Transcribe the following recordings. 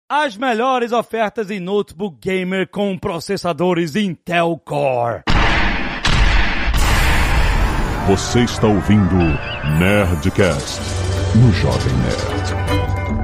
as melhores ofertas em notebook gamer com processadores Intel Core. Você está ouvindo Nerdcast no Jovem Nerd.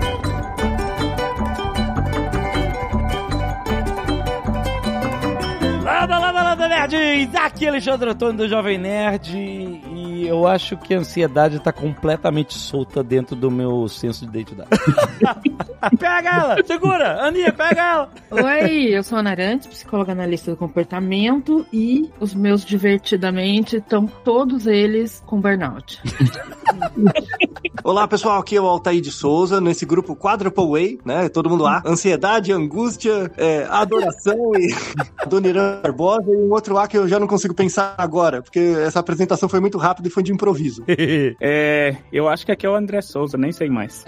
Lada, nerds! Aqui é Alexandre Antônio do Jovem Nerd e eu acho que a ansiedade tá completamente solta dentro do meu senso de identidade. Pega ela! Segura! Aninha, pega ela! Oi, eu sou a Narantes, psicóloga analista do comportamento e os meus divertidamente estão todos eles com burnout. Olá pessoal, aqui é o Altair de Souza, nesse grupo Quadruple Way, né? Todo mundo lá. Ansiedade, angústia, adoração e Dona Irã Barbosa e um outro lá que eu já não consigo pensar agora, porque essa apresentação foi muito rápida e foi de improviso. Eu acho que aqui é o André Souza, nem sei mais.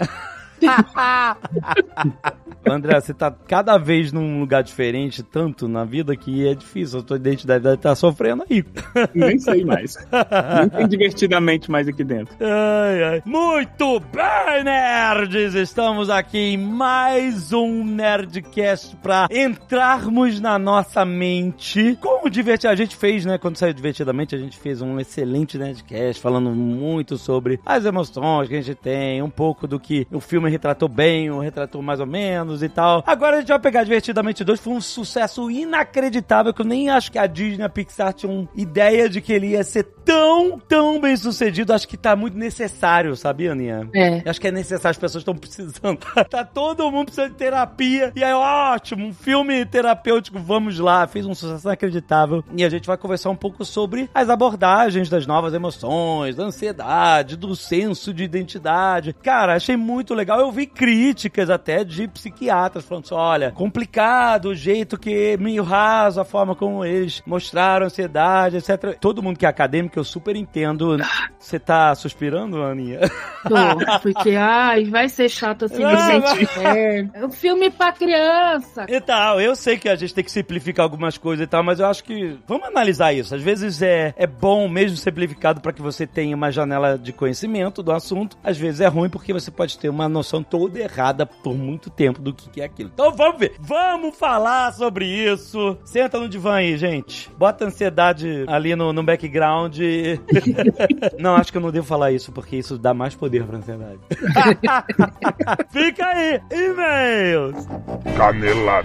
André, você tá cada vez num lugar diferente, tanto na vida, que é difícil. A tua identidade deve estar sofrendo aí. Nem sei mais. Nem tem divertidamente mais aqui dentro. Ai. Muito bem, nerds! Estamos aqui em mais um Nerdcast pra entrarmos na nossa mente. Como divertir? A gente fez, né? Quando saiu Divertidamente, a gente fez um excelente Nerdcast falando muito sobre as emoções que a gente tem, um pouco do que o filme retratou bem, ou retratou mais ou menos e tal. Agora a gente vai pegar Divertidamente 2, foi um sucesso inacreditável, que eu nem acho que a Disney e a Pixar tinham ideia de que ele ia ser tão bem sucedido. Acho que tá muito necessário, sabia, Aninha? Acho que é necessário, as pessoas estão precisando. Tá todo mundo precisando de terapia, e aí, ótimo, um filme terapêutico, vamos lá, fez um sucesso inacreditável. E a gente vai conversar um pouco sobre as abordagens das novas emoções, da ansiedade, do senso de identidade. Cara, achei muito legal. Eu vi críticas até de psiquiatras falando assim, olha, complicado o jeito que, meio raso, a forma como eles mostraram ansiedade, etc. Todo mundo que é acadêmico, eu super entendo. Você tá suspirando, Aninha? Tô, porque, vai ser chato assim, é um filme pra criança. E tal, eu sei que a gente tem que simplificar algumas coisas e tal, mas eu acho que, vamos analisar isso. Às vezes é bom mesmo simplificado para que você tenha uma janela de conhecimento do assunto. Às vezes é ruim porque você pode ter uma noção toda errada por muito tempo do que é aquilo. Então vamos ver, vamos falar sobre isso. Senta no divã aí, gente. Bota a ansiedade ali no background. Não, acho que eu não devo falar isso, porque isso dá mais poder pra ansiedade. Fica aí, e-mails. Canelada.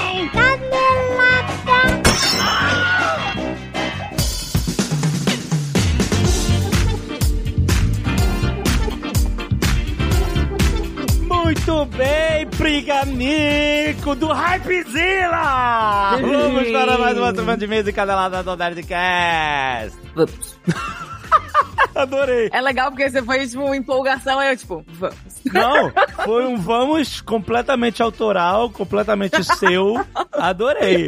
Muito bem, Priganico do Hypezilla! Vamos para mais uma semana de mês e canelada do Nerdcast. Vamos. Adorei. É legal porque você foi, tipo, uma empolgação, aí eu, tipo, vamos. Não, foi um vamos completamente autoral, completamente seu. Adorei.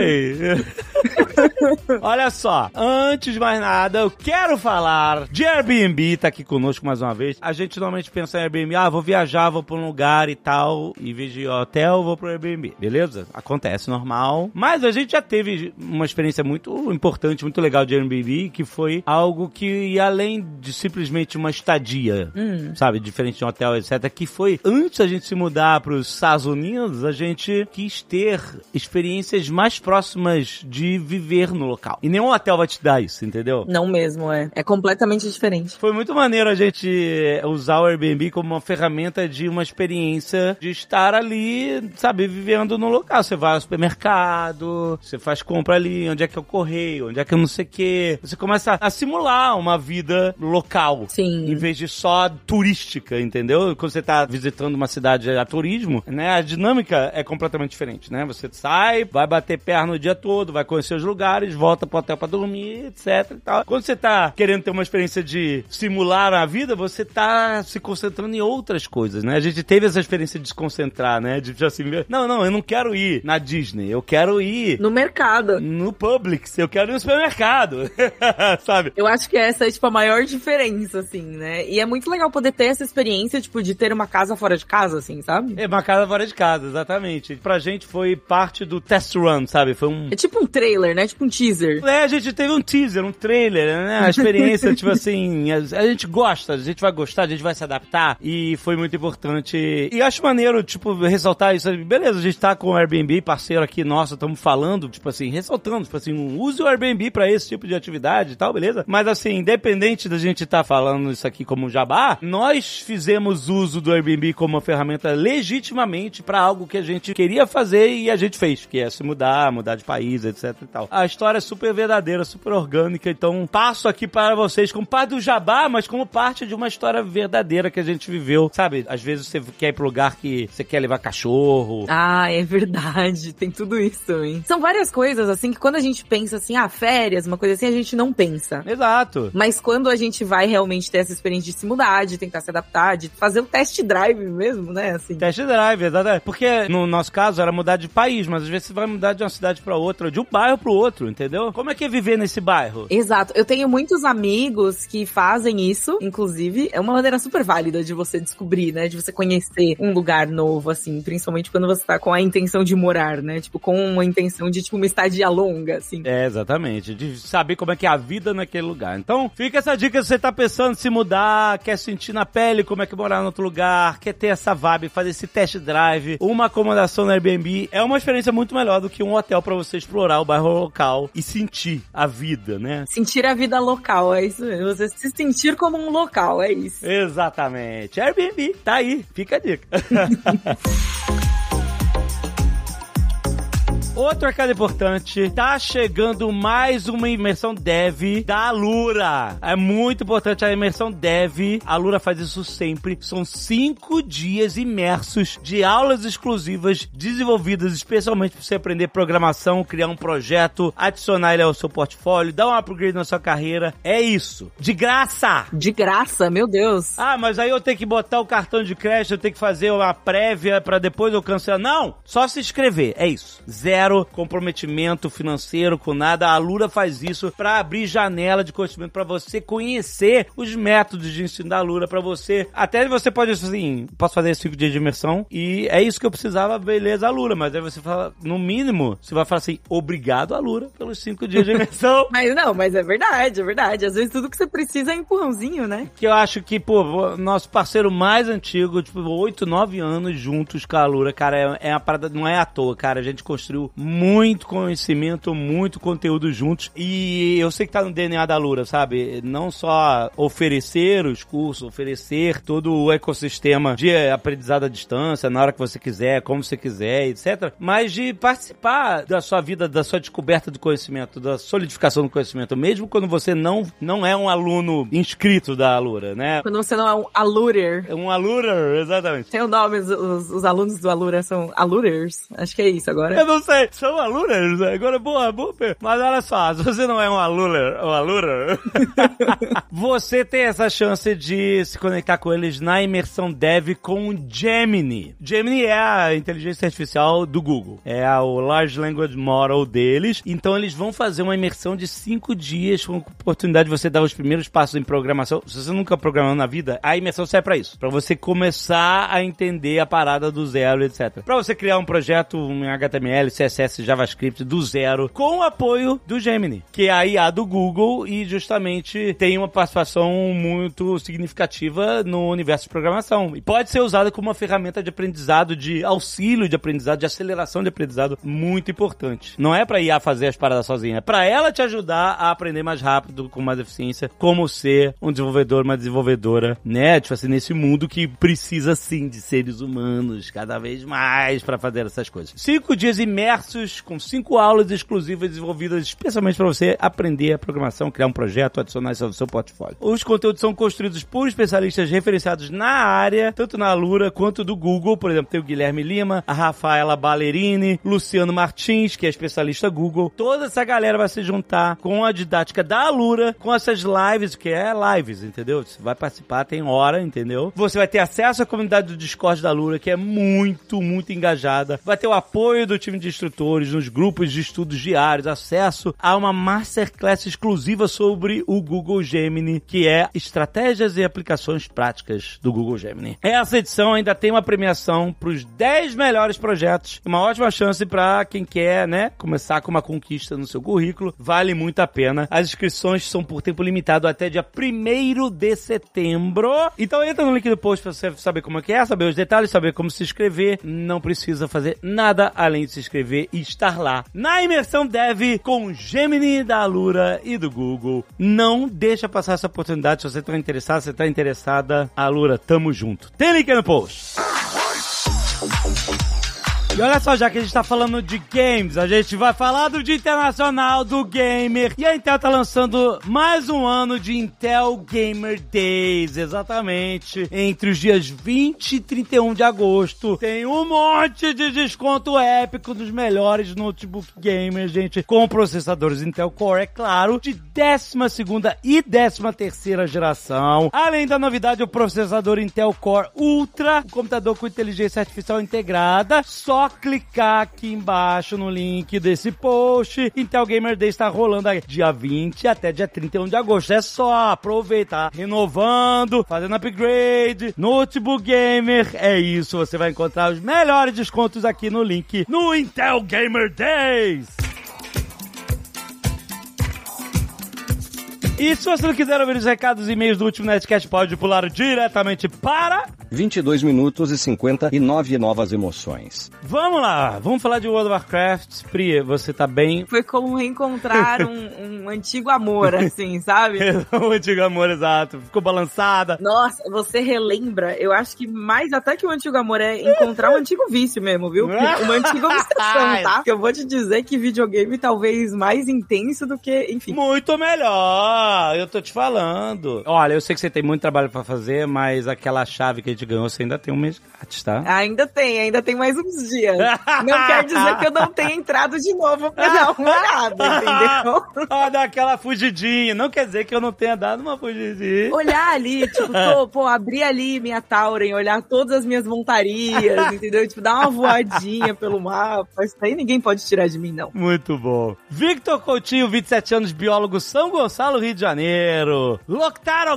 Olha só, antes de mais nada, eu quero falar de Airbnb, tá aqui conosco mais uma vez. A gente normalmente pensa em Airbnb, vou viajar, vou pra um lugar e tal, em vez de hotel, vou pro Airbnb, beleza? Acontece, normal. Mas a gente já teve uma experiência muito importante, muito legal de Airbnb, que foi algo que, além de simplesmente uma estadia, sabe, diferente de um hotel, etc., que foi, antes a gente se mudar pros Estados Unidos, a gente quis ter experiências mais próximas de viver no local. E nenhum hotel vai te dar isso, entendeu? Não mesmo, é completamente diferente. Foi muito maneiro a gente usar o Airbnb como uma ferramenta de uma experiência de estar ali, sabe, vivendo no local. Você vai ao supermercado, você faz compra ali, onde é que é o correio, onde é que é não sei o quê. Você começa a simular uma vida local. Sim. Em vez de só turística, entendeu? Quando você tá visitando uma cidade a turismo, né, a dinâmica é completamente diferente, né? Você sai, vai bater perna o dia todo, vai conhecer os lugares, volta pro hotel pra dormir, etc e tal. Quando você tá querendo ter uma experiência de simular a vida, você tá se concentrando em outras coisas, né? A gente teve essa experiência de se concentrar, né? De assim, não, eu não quero ir na Disney, eu quero ir no mercado, no Publix, eu quero ir no supermercado, sabe? Eu acho que essa é, tipo, a maior diferença, assim, né? E é muito legal poder ter essa experiência, tipo, de ter uma casa fora de casa, assim, sabe? É, uma casa fora de casa, exatamente. Pra gente foi parte do test run, sabe? Foi um... É tipo um trailer, né? É tipo um teaser. A gente teve um teaser, um trailer, né? A experiência, tipo assim, a gente gosta, a gente vai gostar, a gente vai se adaptar, e foi muito importante. E acho maneiro, tipo, ressaltar isso. Beleza, a gente tá com o Airbnb, parceiro aqui nosso, estamos falando, tipo assim, ressaltando, tipo assim, use o Airbnb pra esse tipo de atividade e tal, beleza? Mas assim, independente da gente tá falando isso aqui como um jabá, nós fizemos uso do Airbnb como uma ferramenta legitimamente pra algo que a gente queria fazer e a gente fez, que é se mudar de país, etc e tal. A história é super verdadeira, super orgânica, então passo aqui para vocês como parte do jabá, mas como parte de uma história verdadeira que a gente viveu, sabe? Às vezes você quer ir pro lugar que você quer levar cachorro. Ah, é verdade, tem tudo isso também. São várias coisas, assim, que quando a gente pensa assim, férias, uma coisa assim, a gente não pensa. Exato. Mas quando a gente vai realmente ter essa experiência de se mudar, de tentar se adaptar, de fazer um test drive mesmo, né, assim. Test drive, exatamente. Porque no nosso caso era mudar de país, mas às vezes você vai mudar de uma cidade pra outra, de um bairro pro outro, entendeu? Como é que é viver nesse bairro? Exato. Eu tenho muitos amigos que fazem isso, inclusive. É uma maneira super válida de você descobrir, né? De você conhecer um lugar novo, assim. Principalmente quando você tá com a intenção de morar, né? Tipo, com uma intenção de, tipo, uma estadia longa, assim. É, exatamente. De saber como é que é a vida naquele lugar. Então, fica essa dica se você tá pensando em se mudar, quer sentir na pele como é que é morar em outro lugar, quer ter essa vibe, fazer esse test drive, uma acomodação no Airbnb. É uma experiência muito melhor do que um hotel pra você explorar o bairro local e sentir a vida, né? Sentir a vida local, é isso mesmo. Você se sentir como um local, é isso. Exatamente. Airbnb, tá aí. Fica a dica. Outro recado importante, tá chegando mais uma imersão dev da Alura. É muito importante a imersão dev. A Alura faz isso sempre. São 5 dias imersos de aulas exclusivas desenvolvidas especialmente para você aprender programação, criar um projeto, adicionar ele ao seu portfólio, dar um upgrade na sua carreira. É isso. De graça! De graça, meu Deus. Ah, mas aí eu tenho que botar o cartão de crédito, eu tenho que fazer uma prévia para depois eu cancelar. Não! Só se inscrever. É isso. Zero comprometimento financeiro com nada. A Alura faz isso para abrir janela de conhecimento para você conhecer os métodos de ensino da Alura, para você, até você pode assim, posso fazer 5 dias de imersão e é isso que eu precisava, beleza, Alura, mas aí você fala, no mínimo, você vai falar assim, obrigado, Alura, pelos 5 dias de imersão. Mas é verdade, é verdade. Às vezes tudo que você precisa é empurrãozinho, né? Que eu acho que, pô, nosso parceiro mais antigo, tipo, 8, 9 anos juntos com a Alura, cara, é uma parada, não é à toa, cara, a gente construiu muito conhecimento, muito conteúdo juntos, e eu sei que tá no DNA da Alura, sabe? Não só oferecer os cursos, oferecer todo o ecossistema de aprendizado à distância, na hora que você quiser, como você quiser, etc. Mas de participar da sua vida, da sua descoberta do conhecimento, da solidificação do conhecimento, mesmo quando você não é um aluno inscrito da Alura, né? Quando você não é um alurer. É um alurer, exatamente. Tem o nome, os alunos do Alura são alurers. Acho que é isso agora. Eu não sei, são alurers, agora boa, mas olha só, se você não é um alurer, você tem essa chance de se conectar com eles na imersão dev com o Gemini. Gemini é a inteligência artificial do Google, é o Large Language Model deles, então eles vão fazer uma imersão de 5 dias com a oportunidade de você dar os primeiros passos em programação. Se você nunca programou na vida, a imersão serve pra isso, pra você começar a entender a parada do zero, etc. Pra você criar um projeto em HTML, CSS, JavaScript do zero, com o apoio do Gemini, que é a IA do Google e justamente tem uma participação muito significativa no universo de programação. E pode ser usada como uma ferramenta de aprendizado, de auxílio de aprendizado, de aceleração de aprendizado muito importante. Não é pra IA fazer as paradas sozinha, é pra ela te ajudar a aprender mais rápido, com mais eficiência, como ser um desenvolvedor, uma desenvolvedora, né? Tipo assim, nesse mundo que precisa sim de seres humanos cada vez mais pra fazer essas coisas. 5 dias imersos com 5 aulas exclusivas desenvolvidas especialmente para você aprender a programação, criar um projeto, adicionar isso ao seu portfólio. Os conteúdos são construídos por especialistas referenciados na área, tanto na Alura quanto do Google. Por exemplo, tem o Guilherme Lima, a Rafaela Ballerini, Luciano Martins, que é especialista Google. Toda essa galera vai se juntar com a didática da Alura, com essas lives, que é lives, entendeu? Você vai participar, tem hora, entendeu? Você vai ter acesso à comunidade do Discord da Alura, que é muito, muito engajada. Vai ter o apoio do time de instrutores instrutores, nos grupos de estudos diários, acesso a uma masterclass exclusiva sobre o Google Gemini, que é Estratégias e Aplicações Práticas do Google Gemini. Essa edição ainda tem uma premiação para os 10 melhores projetos, uma ótima chance para quem quer, né, começar com uma conquista no seu currículo, vale muito a pena. As inscrições são por tempo limitado até dia 1º de setembro. Então entra no link do post para você saber como é que é, saber os detalhes, saber como se inscrever. Não precisa fazer nada além de se inscrever e estar lá na imersão Dev com Gemini da Alura e do Google. Não deixa passar essa oportunidade. Se você está interessado, se você está interessada, Alura, tamo junto. Tem link aí no post. E olha só, já que a gente tá falando de games, a gente vai falar do Dia Internacional do Gamer. E a Intel tá lançando mais um ano de Intel Gamer Days, exatamente. Entre os dias 20 e 31 de agosto, tem um monte de desconto épico dos melhores notebook gamers, gente. Com processadores Intel Core, é claro, de 12ª e 13ª geração. Além da novidade, o processador Intel Core Ultra, um computador com inteligência artificial integrada. Só clicar aqui embaixo no link desse post. Intel Gamer Day está rolando aí dia 20 até dia 31 de agosto. É só aproveitar, renovando, fazendo upgrade, notebook gamer. É isso, você vai encontrar os melhores descontos aqui no link no Intel Gamer Days. E se você não quiser ouvir os recados e e-mails do último Nerdcast, pode pular diretamente para 22 minutos e 59 novas emoções. Vamos lá, vamos falar de World of Warcraft. Pri, você tá bem? Foi como reencontrar um antigo amor, assim, sabe? Um antigo amor, exato. Ficou balançada. Nossa, você relembra, eu acho que mais até que o antigo amor é encontrar um antigo vício mesmo, viu? Uma antiga obsessão, tá? Que eu vou te dizer que videogame talvez mais intenso do que, enfim. Muito melhor. Eu tô te falando. Olha, eu sei que você tem muito trabalho pra fazer, mas aquela chave que a gente ganhou, você ainda tem um mês grátis, tá? Ainda tem mais uns dias. Não quer dizer que eu não tenha entrado de novo pra dar uma olhada, entendeu? Ó, dar aquela fugidinha. Não quer dizer que eu não tenha dado uma fugidinha. Olhar ali, tipo, abrir ali minha Tauren, olhar todas as minhas montarias, entendeu? Tipo, dar uma voadinha pelo mapa. Isso aí ninguém pode tirar de mim, não. Muito bom. Victor Coutinho, 27 anos, biólogo, São Gonçalo, Rio de Janeiro. Loctaro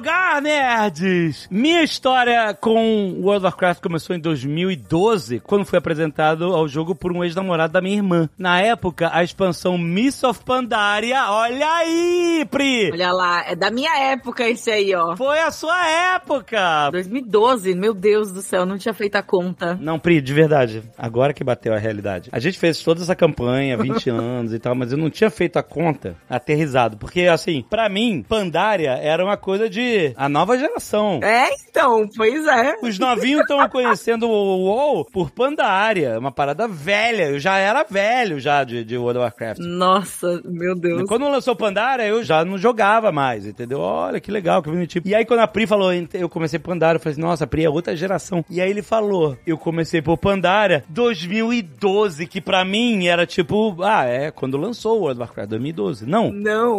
Nerds! Minha história com World of Warcraft começou em 2012, quando fui apresentado ao jogo por um ex-namorado da minha irmã. Na época, a expansão Mists of Pandaria, olha aí, Pri! Olha lá, é da minha época esse aí, ó. Foi a sua época! 2012, meu Deus do céu, não tinha feito a conta. Não, Pri, de verdade, agora que bateu a realidade. A gente fez toda essa campanha, 20 anos e tal, mas eu não tinha feito a conta aterrizado, porque assim, pra mim, Pandaria era uma coisa de a nova geração. É, então, pois é. Os novinhos estão conhecendo o WoW por Pandaria, uma parada velha. Eu já era velho já de World of Warcraft. Nossa, meu Deus. Quando lançou Pandaria, eu já não jogava mais, entendeu? Olha, que legal, que bonitinho. E aí, quando a Pri falou, eu comecei Pandaria, eu falei assim, nossa, a Pri é outra geração. E aí ele falou, eu comecei por Pandaria 2012, que pra mim era tipo, quando lançou o World of Warcraft, 2012. Não.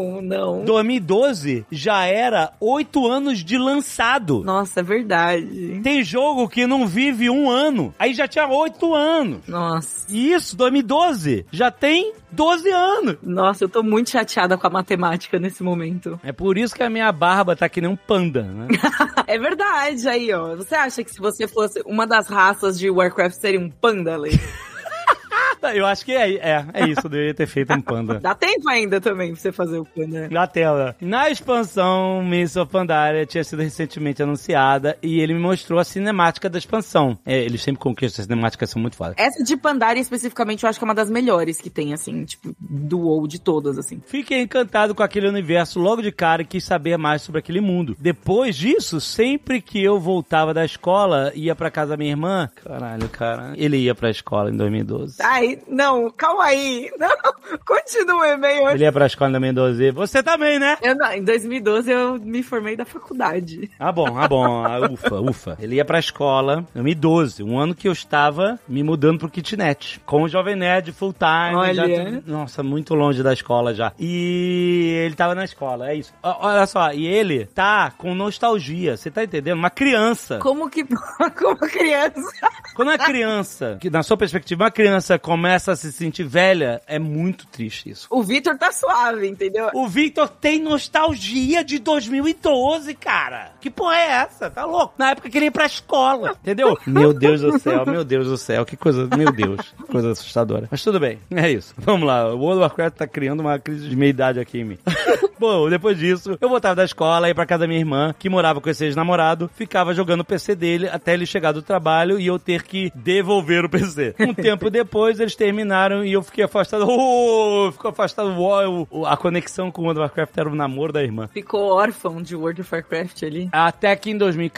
2012 já era 8 anos de lançado. Nossa, é verdade. Tem jogo que não vive 1 ano. Aí já tinha 8 anos. Nossa. E isso, 2012, já tem 12 anos. Nossa, eu tô muito chateada com a matemática nesse momento. É por isso que a minha barba tá que nem um panda, né? É verdade, aí, ó. Você acha que se você fosse uma das raças de Warcraft seria um panda, Lê? Eu acho que é isso, deveria ter feito um panda. Dá tempo ainda também pra você fazer o panda. Na tela. Na expansão, Mists of Pandaria tinha sido recentemente anunciada e ele me mostrou a cinemática da expansão. Eles sempre conquistam, as cinemáticas são muito fodas. Essa de Pandaria, especificamente, eu acho que é uma das melhores que tem, assim, tipo, do WoW de todas, assim. Fiquei encantado com aquele universo logo de cara e quis saber mais sobre aquele mundo. Depois disso, sempre que eu voltava da escola, ia pra casa da minha irmã, caralho, cara, ele ia pra escola em 2012. Ai, não, calma aí. Não, continua o e-mail. Ele ia pra escola em 2012. Você também, né? Em 2012 eu me formei da faculdade. Ah, bom. Ufa. Ele ia pra escola em 2012, um ano que eu estava me mudando pro kitnet. Com o Jovem Nerd full time. Olha. Nossa, muito longe da escola já. E ele tava na escola, é isso. Olha só, e ele tá com nostalgia, você tá entendendo? Uma criança. Como criança? Quando uma criança, que na sua perspectiva, uma criança com começa a se sentir velha, é muito triste isso. O Victor tá suave, entendeu? O Victor tem nostalgia de 2012, cara. Que porra é essa? Tá louco? Na época que ele ia pra escola, entendeu? Meu Deus do céu, que coisa, meu Deus, que coisa assustadora. Mas tudo bem, é isso. Vamos lá, o World of Warcraft tá criando uma crise de meia-idade aqui em mim. Bom, depois disso, eu voltava da escola, ia pra casa da minha irmã, que morava com esse ex-namorado, ficava jogando o PC dele até ele chegar do trabalho e eu ter que devolver o PC. Um tempo depois, eles terminaram e eu fiquei afastado. Ficou afastado. A conexão com o World of Warcraft era o namoro da irmã. Ficou órfão de World of Warcraft ali. Até que em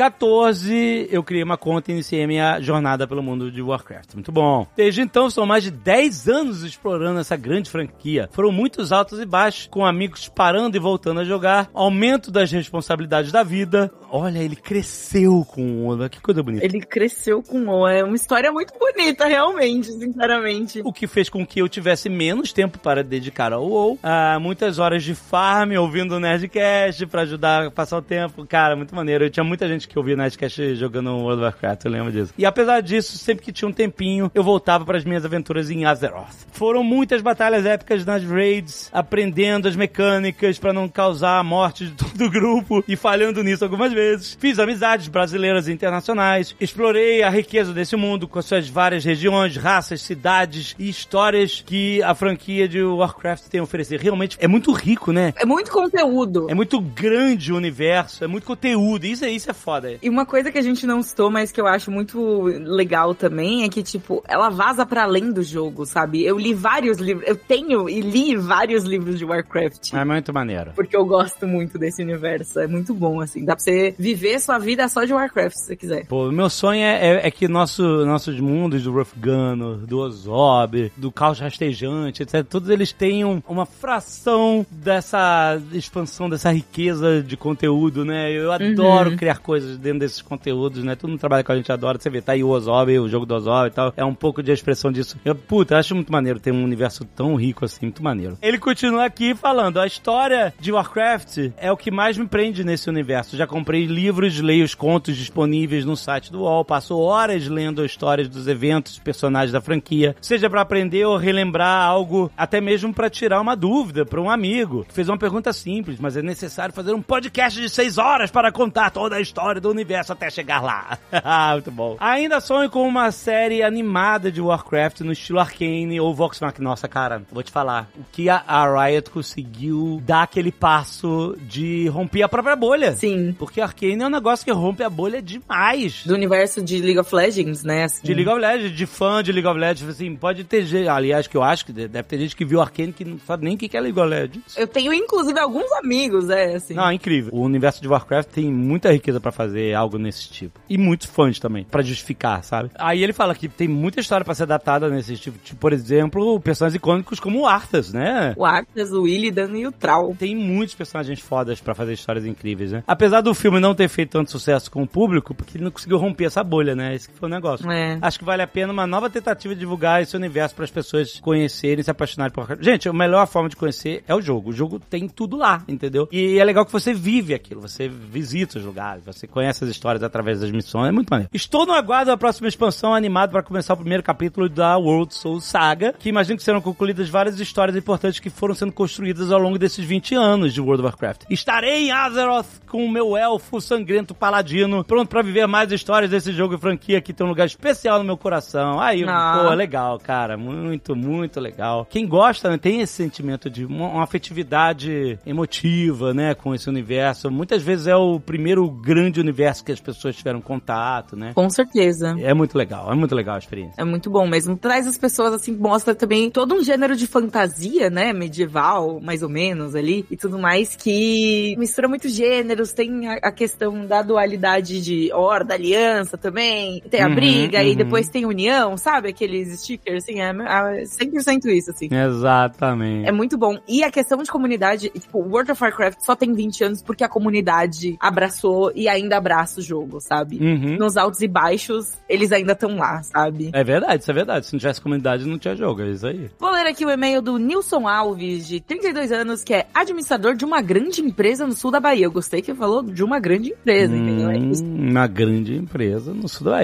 2014, eu criei uma conta e iniciei minha jornada pelo mundo de Warcraft. Muito bom. Desde então, são mais de 10 anos explorando essa grande franquia. Foram muitos altos e baixos, com amigos parando e voltando a jogar, aumento das responsabilidades da vida. Olha, ele cresceu com o Oda, que coisa bonita. Ele cresceu com o Oda, é uma história muito bonita, realmente, sinceramente. O que fez com que eu tivesse menos tempo para dedicar ao WoW, muitas horas de farm, ouvindo o Nerdcast pra ajudar a passar o tempo. Cara, muito maneiro. Eu tinha muita gente que ouvia o Nerdcast jogando World of Warcraft, eu lembro disso. E apesar disso, sempre que tinha um tempinho, eu voltava para as minhas aventuras em Azeroth. Foram muitas batalhas épicas nas raids, aprendendo as mecânicas pra não causar a morte de todo o grupo e falhando nisso algumas vezes. Fiz amizades brasileiras e internacionais, explorei a riqueza desse mundo com suas várias regiões, raças, cidades e histórias que a franquia de Warcraft tem a oferecer. Realmente é muito rico, né? É muito conteúdo. É muito grande o universo, é muito conteúdo. Isso é foda. E uma coisa que a gente não citou, mas que eu acho muito legal também, é que, tipo, ela vaza pra além do jogo, sabe? Eu li vários livros, eu tenho e li vários livros de Warcraft. É muito maneiro. Porque eu gosto muito desse universo. É muito bom, assim. Dá pra você viver sua vida só de Warcraft, se você quiser. Pô, meu sonho é que nossos mundos do Wrathgunor, do Ozob, do Caos Rastejante, etc., todos eles tenham uma fração dessa expansão, dessa riqueza de conteúdo, né? Eu adoro criar coisas dentro desses conteúdos, né? Todo mundo trabalha com a gente, adora. Você vê, tá aí o Ozob, o jogo do Ozob e tal. É um pouco de expressão disso. Eu acho muito maneiro ter um universo tão rico assim, muito maneiro. Ele continua aqui falando, a história de Warcraft é o que mais me prende nesse universo. Já comprei livros, leio os contos disponíveis no site do UOL, passo horas lendo histórias dos eventos, personagens da franquia, seja pra aprender ou relembrar algo, até mesmo pra tirar uma dúvida pra um amigo que fez uma pergunta simples, mas é necessário fazer um podcast de 6 horas para contar toda a história do universo até chegar lá. Muito bom. Ainda sonho com uma série animada de Warcraft no estilo Arcane ou Vox Machina. Nossa, cara, vou te falar, o que a Riot conseguiu dar aquele passo de romper a própria bolha. Sim. Porque Arcane é um negócio que rompe a bolha demais. Do universo de League of Legends, né? Assim. De League of Legends, de fã de League of Legends, assim, pode ter gente, aliás, que eu acho que deve ter gente que viu Arcane que não sabe nem o que é League of Legends. Eu tenho, inclusive, alguns amigos, assim. Não, é incrível. O universo de Warcraft tem muita riqueza pra fazer algo nesse tipo. E muitos fãs também, pra justificar, sabe? Aí ele fala que tem muita história pra ser adaptada nesse tipo. Tipo, por exemplo, personagens icônicos como o Arthas, né? O Arthas, o Illidan e o Thrall. Tem muitos personagens fodas pra fazer histórias incríveis, né? Apesar do filme não ter feito tanto sucesso com o público, porque ele não conseguiu romper essa bolha, né? Esse que foi o negócio. Acho que vale a pena uma nova tentativa de divulgar esse universo para as pessoas conhecerem e se apaixonarem por Warcraft. Gente, a melhor forma de conhecer é o jogo. O jogo tem tudo lá, entendeu? E é legal que você vive aquilo, você visita os lugares, você conhece as histórias através das missões, é muito maneiro. Estou no aguardo da próxima expansão, animado para começar o primeiro capítulo da World Soul Saga, que imagino que serão concluídas várias histórias importantes que foram sendo construídas ao longo desses 20 anos de World of Warcraft. Estarei em Azeroth com o meu elfo sangrento paladino, pronto pra viver mais histórias desse jogo e franquia que tem um lugar especial no meu coração. Aí, pô, legal, cara. Muito, muito legal. Quem gosta, né, tem esse sentimento de uma afetividade emotiva, né, com esse universo. Muitas vezes é o primeiro grande universo que as pessoas tiveram contato, né? Com certeza. É muito legal a experiência. É muito bom mesmo. Traz as pessoas, assim, mostra também todo um gênero de fantasia, né, medieval, mais ou menos, ali, e tudo mais, que mistura muitos gêneros. Tem a questão da dualidade de Horda, Aliança também, tem a briga, e depois tem união, sabe? Aqueles stickers, assim, é 100% isso, assim. Exatamente. É muito bom. E a questão de comunidade, tipo, World of Warcraft só tem 20 anos porque a comunidade abraçou e ainda abraça o jogo, sabe? Nos altos e baixos, eles ainda estão lá, sabe? É verdade, isso é verdade. Se não tivesse comunidade, não tinha jogo, é isso aí. Vou ler aqui o e-mail do Nilson Alves, de 32 anos, que é administrador de uma grande empresa no sul da Bahia. Eu gostei que falou de uma grande empresa, entendeu? É isso. Uma grande empresa no sul da Bahia.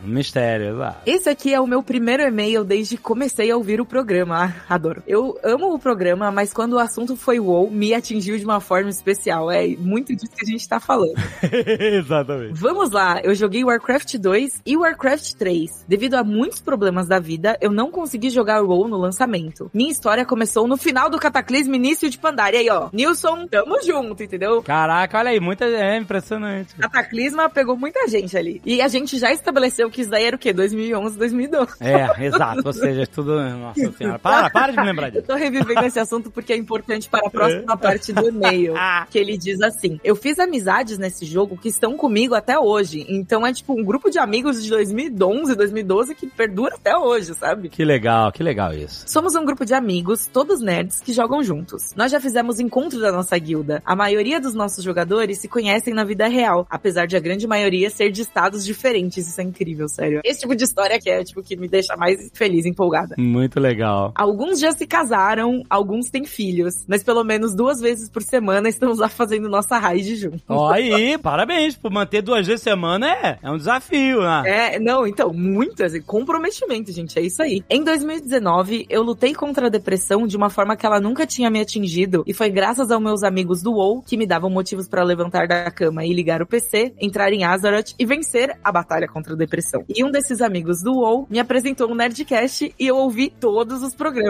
mistério, exato. Esse aqui é o meu primeiro e-mail desde que comecei a ouvir o programa. Adoro. Eu amo o programa, mas quando o assunto foi WoW, me atingiu de uma forma especial. É muito disso que a gente tá falando. Exatamente. Vamos lá, eu joguei Warcraft 2 e Warcraft 3. Devido a muitos problemas da vida, eu não consegui jogar WoW no lançamento. Minha história começou no final do Cataclismo, início de Pandaria. E aí, ó, Nilson, tamo junto, entendeu? Caraca, olha aí, é impressionante. Cataclisma pegou muita gente ali. E a gente já estabeleceu que isso daí era o quê? 2011, 2012. É, exato. Ou seja, tudo... Nossa senhora. Para de me lembrar disso. Eu tô revivendo esse assunto porque é importante para a próxima parte do e-mail. Que ele diz assim: eu fiz amizades nesse jogo que estão comigo até hoje. Então é tipo um grupo de amigos de 2011, 2012 que perdura até hoje, sabe? Que legal isso. Somos um grupo de amigos, todos nerds, que jogam juntos. Nós já fizemos encontros da nossa guilda. A maioria dos nossos jogadores se conhecem na vida real, apesar de a grande maioria ser de estados diferentes. Isso é incrível, sério. Esse tipo de história que é, tipo, que me deixa mais feliz, empolgada. Muito legal. Alguns já se casaram, alguns têm filhos, mas pelo menos 2 vezes por semana estamos lá fazendo nossa raid juntos. Ó aí, parabéns, por manter 2 vezes por semana é um desafio, né? Então, muitas, comprometimento, gente, é isso aí. Em 2019, eu lutei contra a depressão de uma forma que ela nunca tinha me atingido, e foi graças aos meus amigos do WoW que me davam motivos pra levantar da cama e ligar o PC, entrar em Azeroth e vencer a batalha contra a depressão. E um desses amigos do WoW me apresentou um Nerdcast e eu ouvi todos os programas.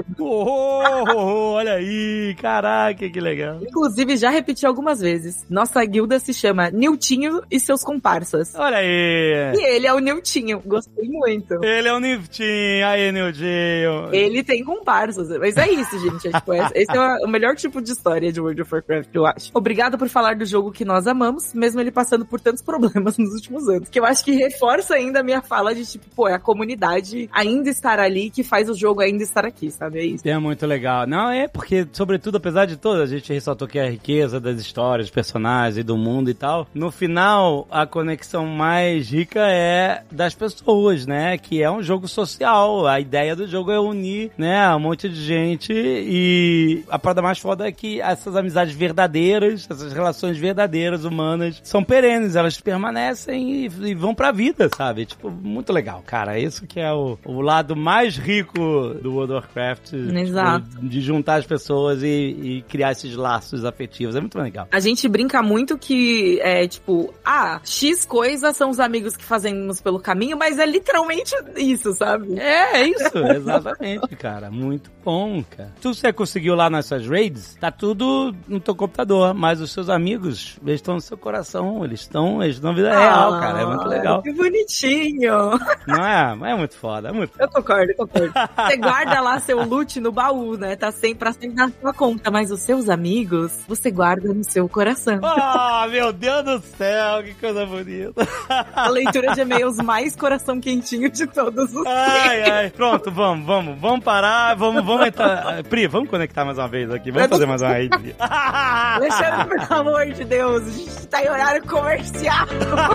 Olha aí, caraca, que legal. Inclusive, já repeti algumas vezes. Nossa guilda se chama Niltinho e seus comparsas. Olha aí. E ele é o Niltinho. Gostei muito. Ele é o Niltinho. Aí, Niltinho. Ele tem comparsas. Mas é isso, gente. Esse é o melhor tipo de história de World of Warcraft, eu acho. Obrigado por falar do jogo que nós amamos, mesmo ele passando por tantos problemas nos últimos anos. Que eu acho que reforça ainda a minha fala de, tipo, é a comunidade ainda estar ali que faz o jogo ainda estar aqui, sabe? É isso. É muito legal. Não, é porque, sobretudo, apesar de tudo, a gente ressaltou que a riqueza das histórias, dos personagens e do mundo e tal, no final, a conexão mais rica é das pessoas, né? Que é um jogo social. A ideia do jogo é unir, né, um monte de gente, e a parada mais foda é que essas amizades verdadeiras, essas relações verdadeiras, humanas, são perenes, elas permanecem e vão pra vida, sabe? Tipo, muito legal, cara. Isso que é o lado mais rico do World of Warcraft. Exato. Tipo, de juntar as pessoas e criar esses laços afetivos. É muito legal. A gente brinca muito que é tipo, X coisas são os amigos que fazemos pelo caminho, mas é literalmente isso, sabe? É isso, exatamente, cara. Muito bom, cara. Tudo que você conseguiu lá nas suas raids, tá tudo no teu computador, mas os seus amigos, eles estão no seu coração, eles estão na vida real, cara. É muito legal. Que bonitinho. Não é? É muito foda, é muito foda. Eu concordo. Você guarda lá seu loot no baú, né? Tá sempre pra sempre na sua conta, mas os seus amigos, você guarda no seu coração. Meu Deus do céu, que coisa bonita. A leitura de e-mails mais coração quentinho de todos os Ai. Pronto, vamos parar, vamos entrar. Pri, vamos conectar mais uma vez aqui, vamos fazer mais uma raid. Alexandre, pelo amor de Deus, a gente tá em horário comercial.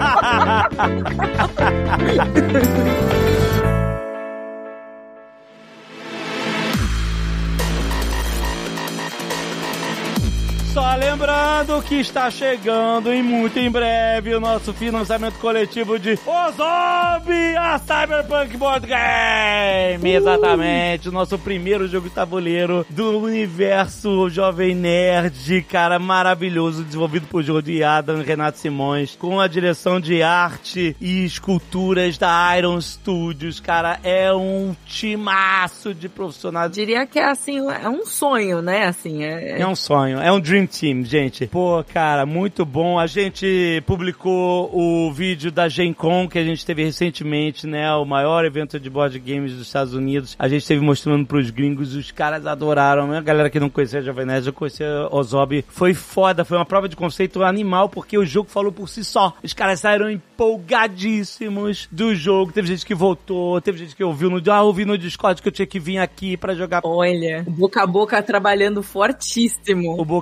Só lembrando que está chegando e muito em breve o nosso financiamento coletivo de Ozob, a Cyberpunk Board Game. Exatamente, o nosso primeiro jogo de tabuleiro do universo Jovem Nerd, cara, maravilhoso, desenvolvido por Jordi Adam e Renato Simões, com a direção de arte e esculturas da Iron Studios, cara, é um timaço de profissionais. Diria que é assim, é um sonho, né, assim, é um sonho, é um dream team, gente. Pô, cara, muito bom. A gente publicou o vídeo da Gen Con que a gente teve recentemente, né? O maior evento de board games dos Estados Unidos. A gente esteve mostrando pros gringos, os caras adoraram, né? A galera que não conhecia a Jovem Nerd, já conhecia Ozob. Foi foda, foi uma prova de conceito animal, porque o jogo falou por si só. Os caras saíram empolgadíssimos do jogo. Teve gente que voltou, teve gente que ouviu ouvi no Discord que eu tinha que vir aqui pra jogar. Olha, o boca a boca trabalhando fortíssimo. O boca a boca trabalhando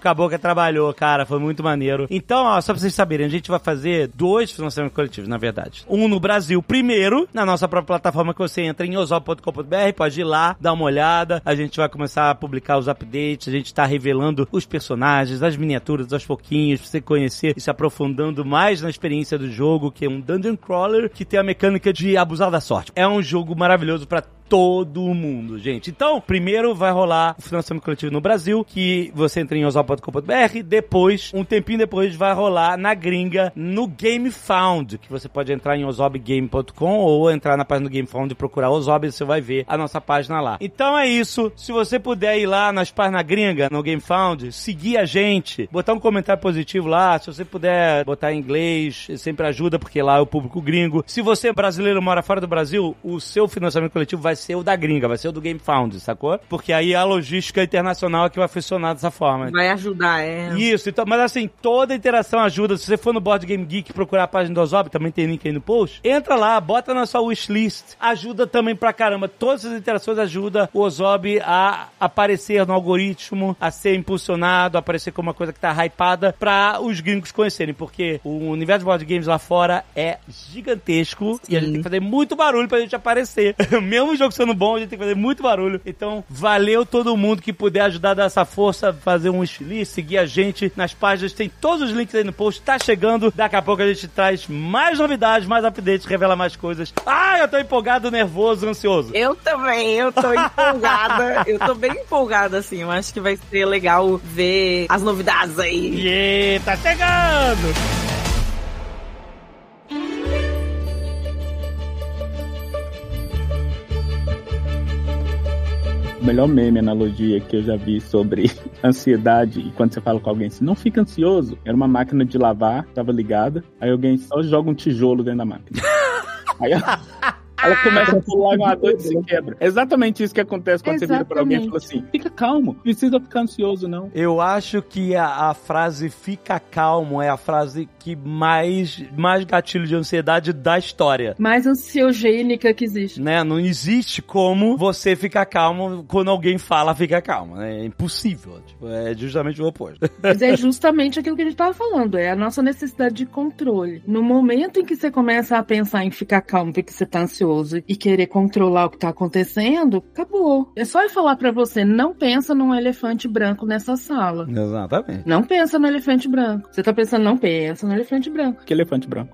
trabalhou, cara, foi muito maneiro. Então, ó, só pra vocês saberem, a gente vai fazer 2 financiamentos coletivos, na verdade. Um no Brasil primeiro, na nossa própria plataforma que você entra em ozob.com.br, pode ir lá, dar uma olhada, a gente vai começar a publicar os updates, a gente tá revelando os personagens, as miniaturas, aos pouquinhos, pra você conhecer e se aprofundando mais na experiência do jogo, que é um Dungeon Crawler que tem a mecânica de abusar da sorte. É um jogo maravilhoso pra todo mundo, gente. Então, primeiro vai rolar o financiamento coletivo no Brasil, que você entra em ozob.com.br, depois, um tempinho depois, vai rolar na gringa, no GameFound, que você pode entrar em ozobgame.com ou entrar na página do GameFound e procurar Ozob, você vai ver a nossa página lá. Então é isso. Se você puder ir lá nas páginas gringa, no GameFound, seguir a gente, botar um comentário positivo lá, se você puder botar em inglês, sempre ajuda, porque lá é o público gringo. Se você, brasileiro, mora fora do Brasil, o seu financiamento coletivo vai ser o da gringa, vai ser o do GameFound, sacou? Porque aí a logística internacional é que vai funcionar dessa forma. Vai ajudar, Isso, então, mas assim, toda interação ajuda. Se você for no Board Game Geek procurar a página do Ozob, também tem link aí no post, entra lá, bota na sua wishlist, ajuda também pra caramba. Todas as interações ajudam o Ozob a aparecer no algoritmo, a ser impulsionado, a aparecer como uma coisa que tá hypada pra os gringos conhecerem, porque o universo de board games lá fora é gigantesco. Sim. E a gente tem que fazer muito barulho pra gente aparecer. Mesmo o jogo sendo bom, a gente tem que fazer muito barulho. Então, valeu todo mundo que puder ajudar a dar essa força, fazer um wishlist, seguir a gente nas páginas, tem todos os links aí no post, tá chegando, daqui a pouco a gente traz mais novidades, mais updates, revela mais coisas. Eu tô empolgado, nervoso, ansioso. Eu também, eu tô empolgada, eu tô bem empolgada, assim, eu acho que vai ser legal ver as novidades aí. Tá chegando! O melhor meme, analogia que eu já vi sobre ansiedade, e quando você fala com alguém assim, não fica ansioso, era uma máquina de lavar, tava ligada, aí alguém só joga um tijolo dentro da máquina. Aí ela começa a pular uma dor e se quebra. É exatamente isso que acontece quando você vira pra alguém e fala assim, fica calmo, não precisa ficar ansioso, não. Eu acho que a frase fica calmo é a frase que mais gatilho de ansiedade da história. Mais ansiogênica que existe. Né? Não existe como você ficar calmo quando alguém fala fica calmo. É impossível. Tipo, é justamente o oposto. Mas é justamente aquilo que a gente tava falando. É a nossa necessidade de controle. No momento em que você começa a pensar em ficar calmo porque você tá ansioso e querer controlar o que tá acontecendo, acabou. É só eu falar pra você, não pensa num elefante branco nessa sala. Exatamente. Não pensa no elefante branco. Você tá pensando, não pensa no elefante branco. Que elefante branco?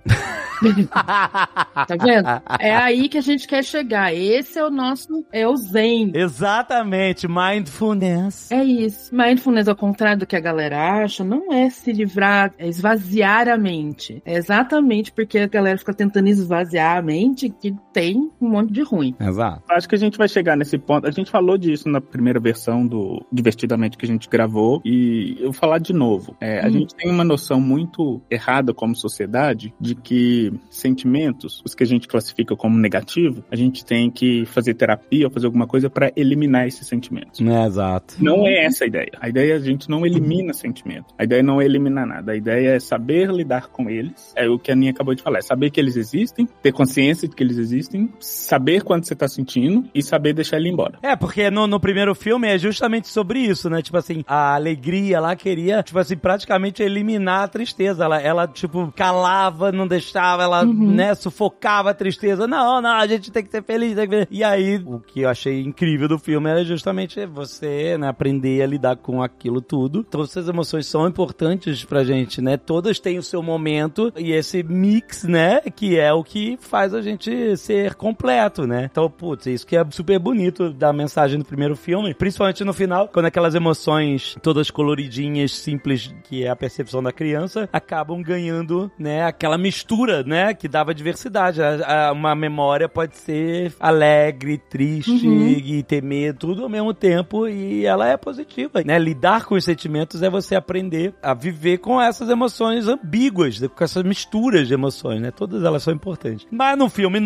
Tá vendo? É aí que a gente quer chegar. Esse é o nosso, é o Zen. Exatamente, mindfulness. É isso. Mindfulness, ao contrário do que a galera acha, não é se livrar, é esvaziar a mente. É exatamente porque a galera fica tentando esvaziar a mente que tem um monte de ruim. Exato. Acho que a gente vai chegar nesse ponto. A gente falou disso na primeira versão do Divertidamente que a gente gravou, e eu vou falar de novo. A gente tem uma noção muito errada como sociedade de que sentimentos, os que a gente classifica como negativo, a gente tem que fazer terapia ou fazer alguma coisa para eliminar esses sentimentos. Exato. Não é essa a ideia. A ideia é a gente não elimina sentimento. A ideia não é eliminar nada. A ideia é saber lidar com eles. É o que a Aninha acabou de falar. É saber que eles existem, ter consciência de que eles existem, saber quando você tá sentindo e saber deixar ele embora. Porque no primeiro filme é justamente sobre isso, né? Tipo assim, a alegria lá queria, tipo assim, praticamente eliminar a tristeza. Ela tipo, calava, não deixava, ela, né, sufocava a tristeza. Não, a gente tem que ser feliz, tem que ser... E aí, o que eu achei incrível do filme era justamente você, né, aprender a lidar com aquilo tudo. Todas as emoções são importantes pra gente, né? Todas têm o seu momento e esse mix, né, que é o que faz a gente ser completo, né? Então, putz, isso que é super bonito da mensagem do primeiro filme, principalmente no final, quando aquelas emoções todas coloridinhas, simples, que é a percepção da criança, acabam ganhando, né, aquela mistura, né, que dava diversidade. Uma memória pode ser alegre, triste e ter medo, tudo ao mesmo tempo, e ela é positiva, né? Lidar com os sentimentos é você aprender a viver com essas emoções ambíguas, com essas misturas de emoções, né? Todas elas são importantes. Mas no filme novo,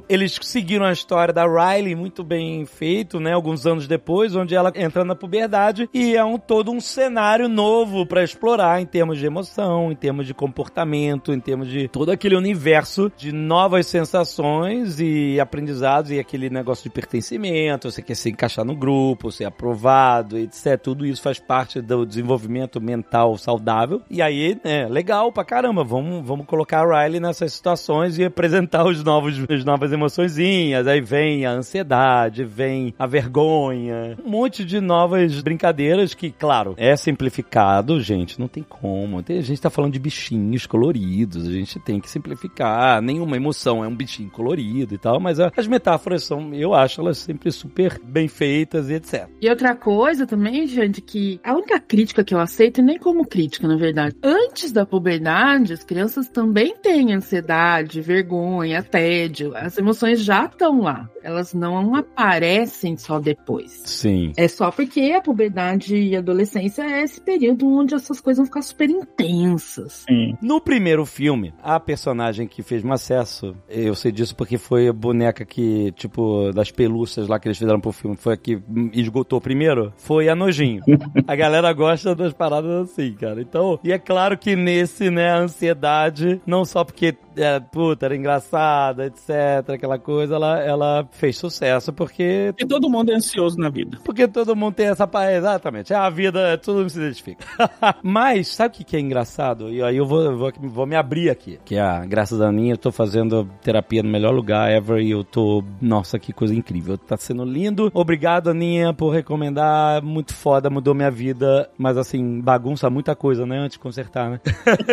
eles seguiram a história da Riley muito bem feito, né? Alguns anos depois, onde ela entra na puberdade e é todo um cenário novo pra explorar em termos de emoção, em termos de comportamento, em termos de todo aquele universo de novas sensações e aprendizados e aquele negócio de pertencimento, você quer se encaixar no grupo, ser aprovado, etc. Tudo isso faz parte do desenvolvimento mental saudável. E aí, legal pra caramba, vamos colocar a Riley nessas situações e apresentar as novas emoçõezinhas. Aí vem a ansiedade, vem a vergonha, um monte de novas brincadeiras que, claro, é simplificado, gente, não tem como. A gente tá falando de bichinhos coloridos, a gente tem que simplificar. Nenhuma emoção é um bichinho colorido e tal, mas as metáforas são, eu acho, elas sempre super bem feitas e etc. E outra coisa também, gente, que a única crítica que eu aceito, e nem como crítica, na verdade, antes da puberdade, as crianças também têm ansiedade, vergonha, tédio. As emoções já estão lá. Elas não aparecem só depois. Sim. É só porque a puberdade e a adolescência é esse período onde essas coisas vão ficar super intensas. Sim. No primeiro filme, a personagem que fez mais acesso, eu sei disso porque foi a boneca que, tipo, das pelúcias lá que eles fizeram pro filme, foi a que esgotou primeiro, foi a Nojinho. A galera gosta das paradas assim, cara. Então, e é claro que nesse, né, a ansiedade, não só porque era engraçada, etc, aquela coisa, ela fez sucesso porque... E todo mundo é ansioso na vida. Porque todo mundo tem essa... Exatamente. A vida, todo mundo se identifica. Mas, sabe o que é engraçado? E aí eu vou me abrir aqui. Que graças a Aninha, eu tô fazendo terapia no melhor lugar ever e eu tô... Nossa, que coisa incrível. Tá sendo lindo. Obrigado, Aninha, por recomendar. Muito foda, mudou minha vida. Mas, assim, bagunça muita coisa, né? Antes de consertar, né?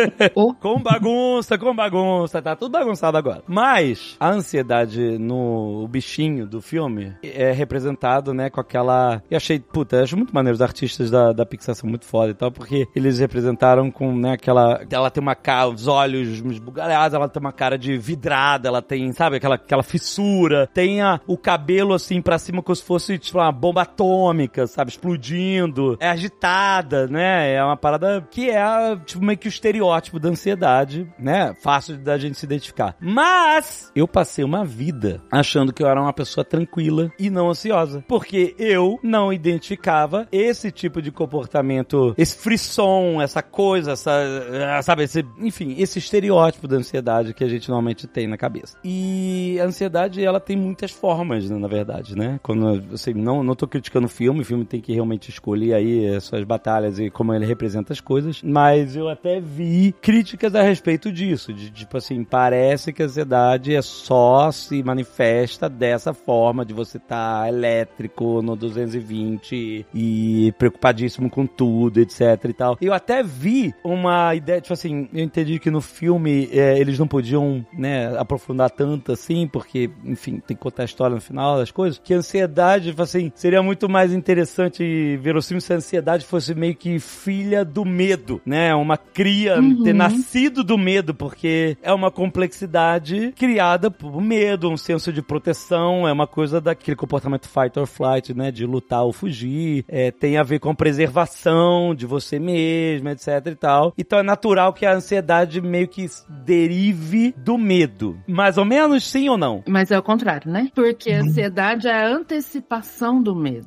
Com bagunça. Tá tudo bagunçado agora. Mas a ansiedade no bichinho do filme é representado, né, com aquela... Eu acho muito maneiro os artistas da Pixar são muito foda e tal, porque eles representaram com, né, aquela... Ela tem uma cara, os olhos esbugalhados, ela tem uma cara de vidrada, ela tem, sabe, aquela fissura, tem o cabelo, assim, pra cima como se fosse, tipo, uma bomba atômica, sabe, explodindo, é agitada, né, é uma parada que é, tipo, meio que o estereótipo da ansiedade, né, fácil da gente se identificar. Mas eu passei uma vida achando que eu era uma pessoa tranquila e não ansiosa, porque eu não identificava esse tipo de comportamento, esse frisson, essa coisa, sabe, esse estereótipo da ansiedade que a gente normalmente tem na cabeça. E a ansiedade, ela tem muitas formas, né, na verdade, né? Quando, assim, não tô criticando o filme tem que realmente escolher aí as suas batalhas e como ele representa as coisas, mas eu até vi críticas a respeito disso, de tipo assim, parece que a ansiedade só se manifesta dessa forma, de você estar elétrico no 220 e preocupadíssimo com tudo, etc e tal. Eu até vi uma ideia, tipo assim, eu entendi que no filme eles não podiam, né, aprofundar tanto assim, porque, enfim, tem que contar a história no final das coisas, que a ansiedade, tipo assim, seria muito mais interessante e verossímil se a ansiedade fosse meio que filha do medo, né, uma cria ter nascido do medo, porque é uma complexidade criada por medo, um senso de proteção, é uma coisa daquele comportamento fight or flight, né, de lutar ou fugir, tem a ver com preservação de você mesmo, etc e tal. Então é natural que a ansiedade meio que derive do medo. Mais ou menos, sim ou não? Mas é o contrário, né? Porque a ansiedade é a antecipação do medo.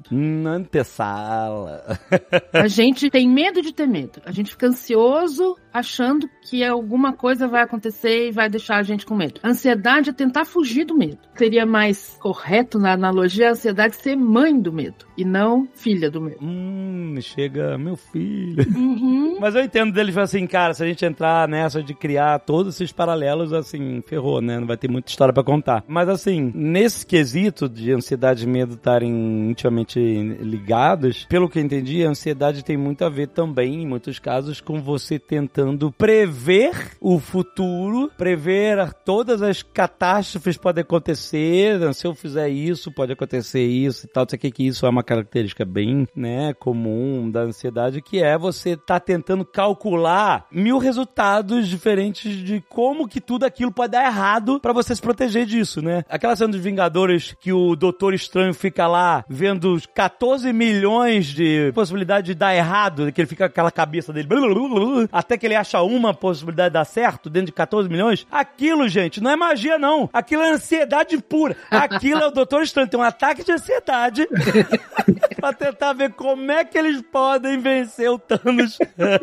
Antessala. A gente tem medo de ter medo. A gente fica ansioso achando que alguma coisa vai acontecer e vai deixar a gente com medo. A ansiedade é tentar fugir do medo. Seria mais correto na analogia a ansiedade ser mãe do medo e não filha do medo. Chega meu filho. Mas eu entendo dele assim, cara, se a gente entrar nessa de criar todos esses paralelos, assim, ferrou, né? Não vai ter muita história pra contar. Mas assim, nesse quesito de ansiedade e medo estarem intimamente ligados, pelo que eu entendi, a ansiedade tem muito a ver também, em muitos casos, com você tentando prever o futuro, prever todas as catástrofes que podem acontecer, se eu fizer isso, pode acontecer isso e tal, não sei o que isso é uma característica bem, né, comum da ansiedade, que é você tá tentando calcular 1000 resultados diferentes de como que tudo aquilo pode dar errado pra você se proteger disso, né? Aquela cena dos Vingadores que o Doutor Estranho fica lá vendo os 14 milhões de possibilidades de dar errado, que ele fica com aquela cabeça dele até que ele fecha uma possibilidade de dar certo dentro de 14 milhões, aquilo, gente, não é magia, não. Aquilo é ansiedade pura. Aquilo é o Doutor Estranho tem um ataque de ansiedade pra tentar ver como é que eles podem vencer o Thanos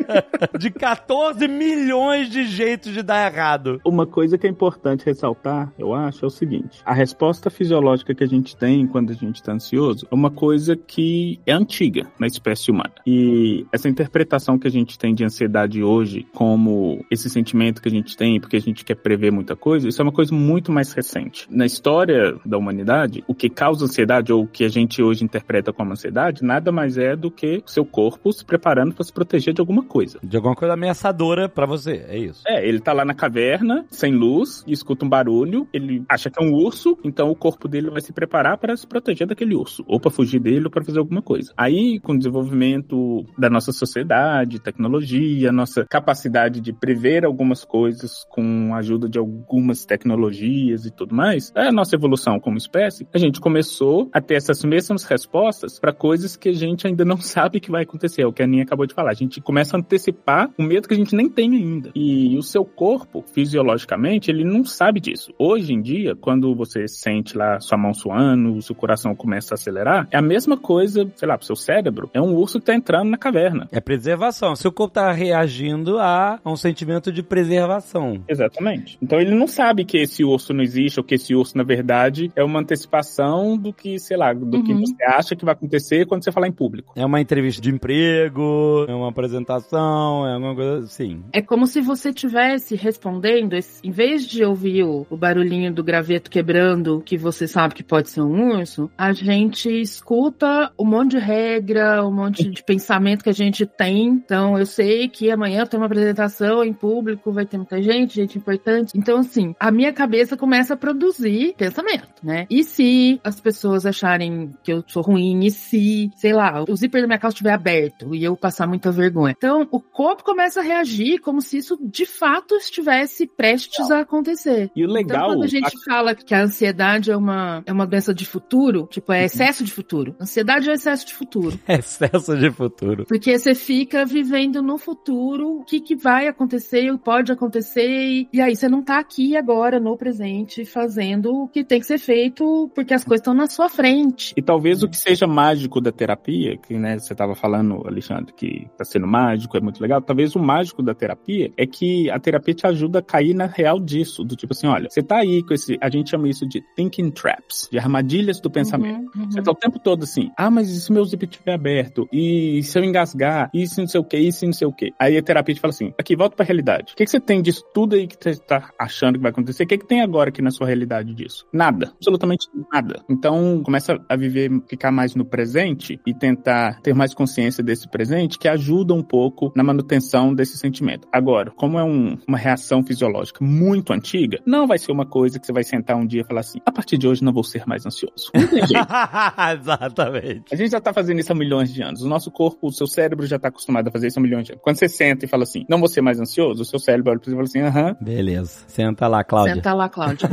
de 14 milhões de jeitos de dar errado. Uma coisa que é importante ressaltar, eu acho, é o seguinte. A resposta fisiológica que a gente tem quando a gente está ansioso é uma coisa que é antiga na espécie humana. E essa interpretação que a gente tem de ansiedade hoje como esse sentimento que a gente tem porque a gente quer prever muita coisa, isso é uma coisa muito mais recente. Na história da humanidade, o que causa ansiedade ou o que a gente hoje interpreta como ansiedade nada mais é do que o seu corpo se preparando para se proteger de alguma coisa. De alguma coisa ameaçadora pra você, é isso. Ele tá lá na caverna, sem luz, e escuta um barulho, ele acha que é um urso, então o corpo dele vai se preparar para se proteger daquele urso, ou para fugir dele, ou para fazer alguma coisa. Aí, com o desenvolvimento da nossa sociedade, tecnologia, nossa capacidade de prever algumas coisas com a ajuda de algumas tecnologias e tudo mais, a nossa evolução como espécie, a gente começou a ter essas mesmas respostas para coisas que a gente ainda não sabe que vai acontecer, é o que a Aninha acabou de falar. A gente começa a antecipar um medo que a gente nem tem ainda. E o seu corpo, fisiologicamente, ele não sabe disso. Hoje em dia, quando você sente lá sua mão suando, o seu coração começa a acelerar, é a mesma coisa, sei lá, pro seu cérebro. É um urso que tá entrando na caverna. É preservação. Seu corpo tá reagindo a um sentimento de preservação. Exatamente. Então ele não sabe que esse urso não existe, ou que esse urso, na verdade, é uma antecipação do que, sei lá, do que você acha que vai acontecer quando você falar em público. É uma entrevista de emprego, é uma apresentação, é alguma coisa assim. É como se você estivesse respondendo, em vez de ouvir o barulhinho do graveto quebrando, que você sabe que pode ser um urso, a gente escuta um monte de regra, um monte de pensamento que a gente tem. Então, eu sei que amanhã tem uma apresentação em público, vai ter muita gente importante. Então, assim, a minha cabeça começa a produzir pensamento, né? E se as pessoas acharem que eu sou ruim, e se, sei lá, o zíper da minha calça estiver aberto e eu passar muita vergonha. Então, o corpo começa a reagir como se isso de fato estivesse prestes a acontecer. E o legal... Então, quando a gente fala que a ansiedade é uma doença de futuro, tipo, é excesso de futuro. Ansiedade é excesso de futuro. Excesso de futuro. Porque você fica vivendo no futuro o que vai acontecer, o que pode acontecer, e aí você não tá aqui agora, no presente, fazendo o que tem que ser feito, porque as coisas estão na sua frente. E talvez o que seja mágico da terapia, que, né, você tava falando, Alexandre, que tá sendo mágico, é muito legal, talvez o mágico da terapia é que a terapia te ajuda a cair na real disso, do tipo assim, olha, você tá aí com esse, a gente chama isso de thinking traps, de armadilhas do pensamento. Você tá o tempo todo assim, mas e se meu zíper estiver aberto? E se eu engasgar? E se não sei o que? E se não sei o que? Aí a terapia te fala assim, aqui, volta pra realidade. O que você tem disso tudo aí que você tá achando que vai acontecer? O que tem agora aqui na sua realidade disso? Nada. Absolutamente nada. Então, começa a viver, ficar mais no presente e tentar ter mais consciência desse presente, que ajuda um pouco na manutenção desse sentimento. Agora, como é uma reação fisiológica muito antiga, não vai ser uma coisa que você vai sentar um dia e falar assim, a partir de hoje não vou ser mais ansioso. Não tem jeito. Exatamente. A gente já tá fazendo isso há milhões de anos. O nosso corpo, o seu cérebro já tá acostumado a fazer isso há milhões de anos. Quando você senta e fala assim, não vou ser mais ansioso, o seu cérebro olha pra você e fala assim, Beleza. Senta lá, Cláudia. Senta lá, Cláudia.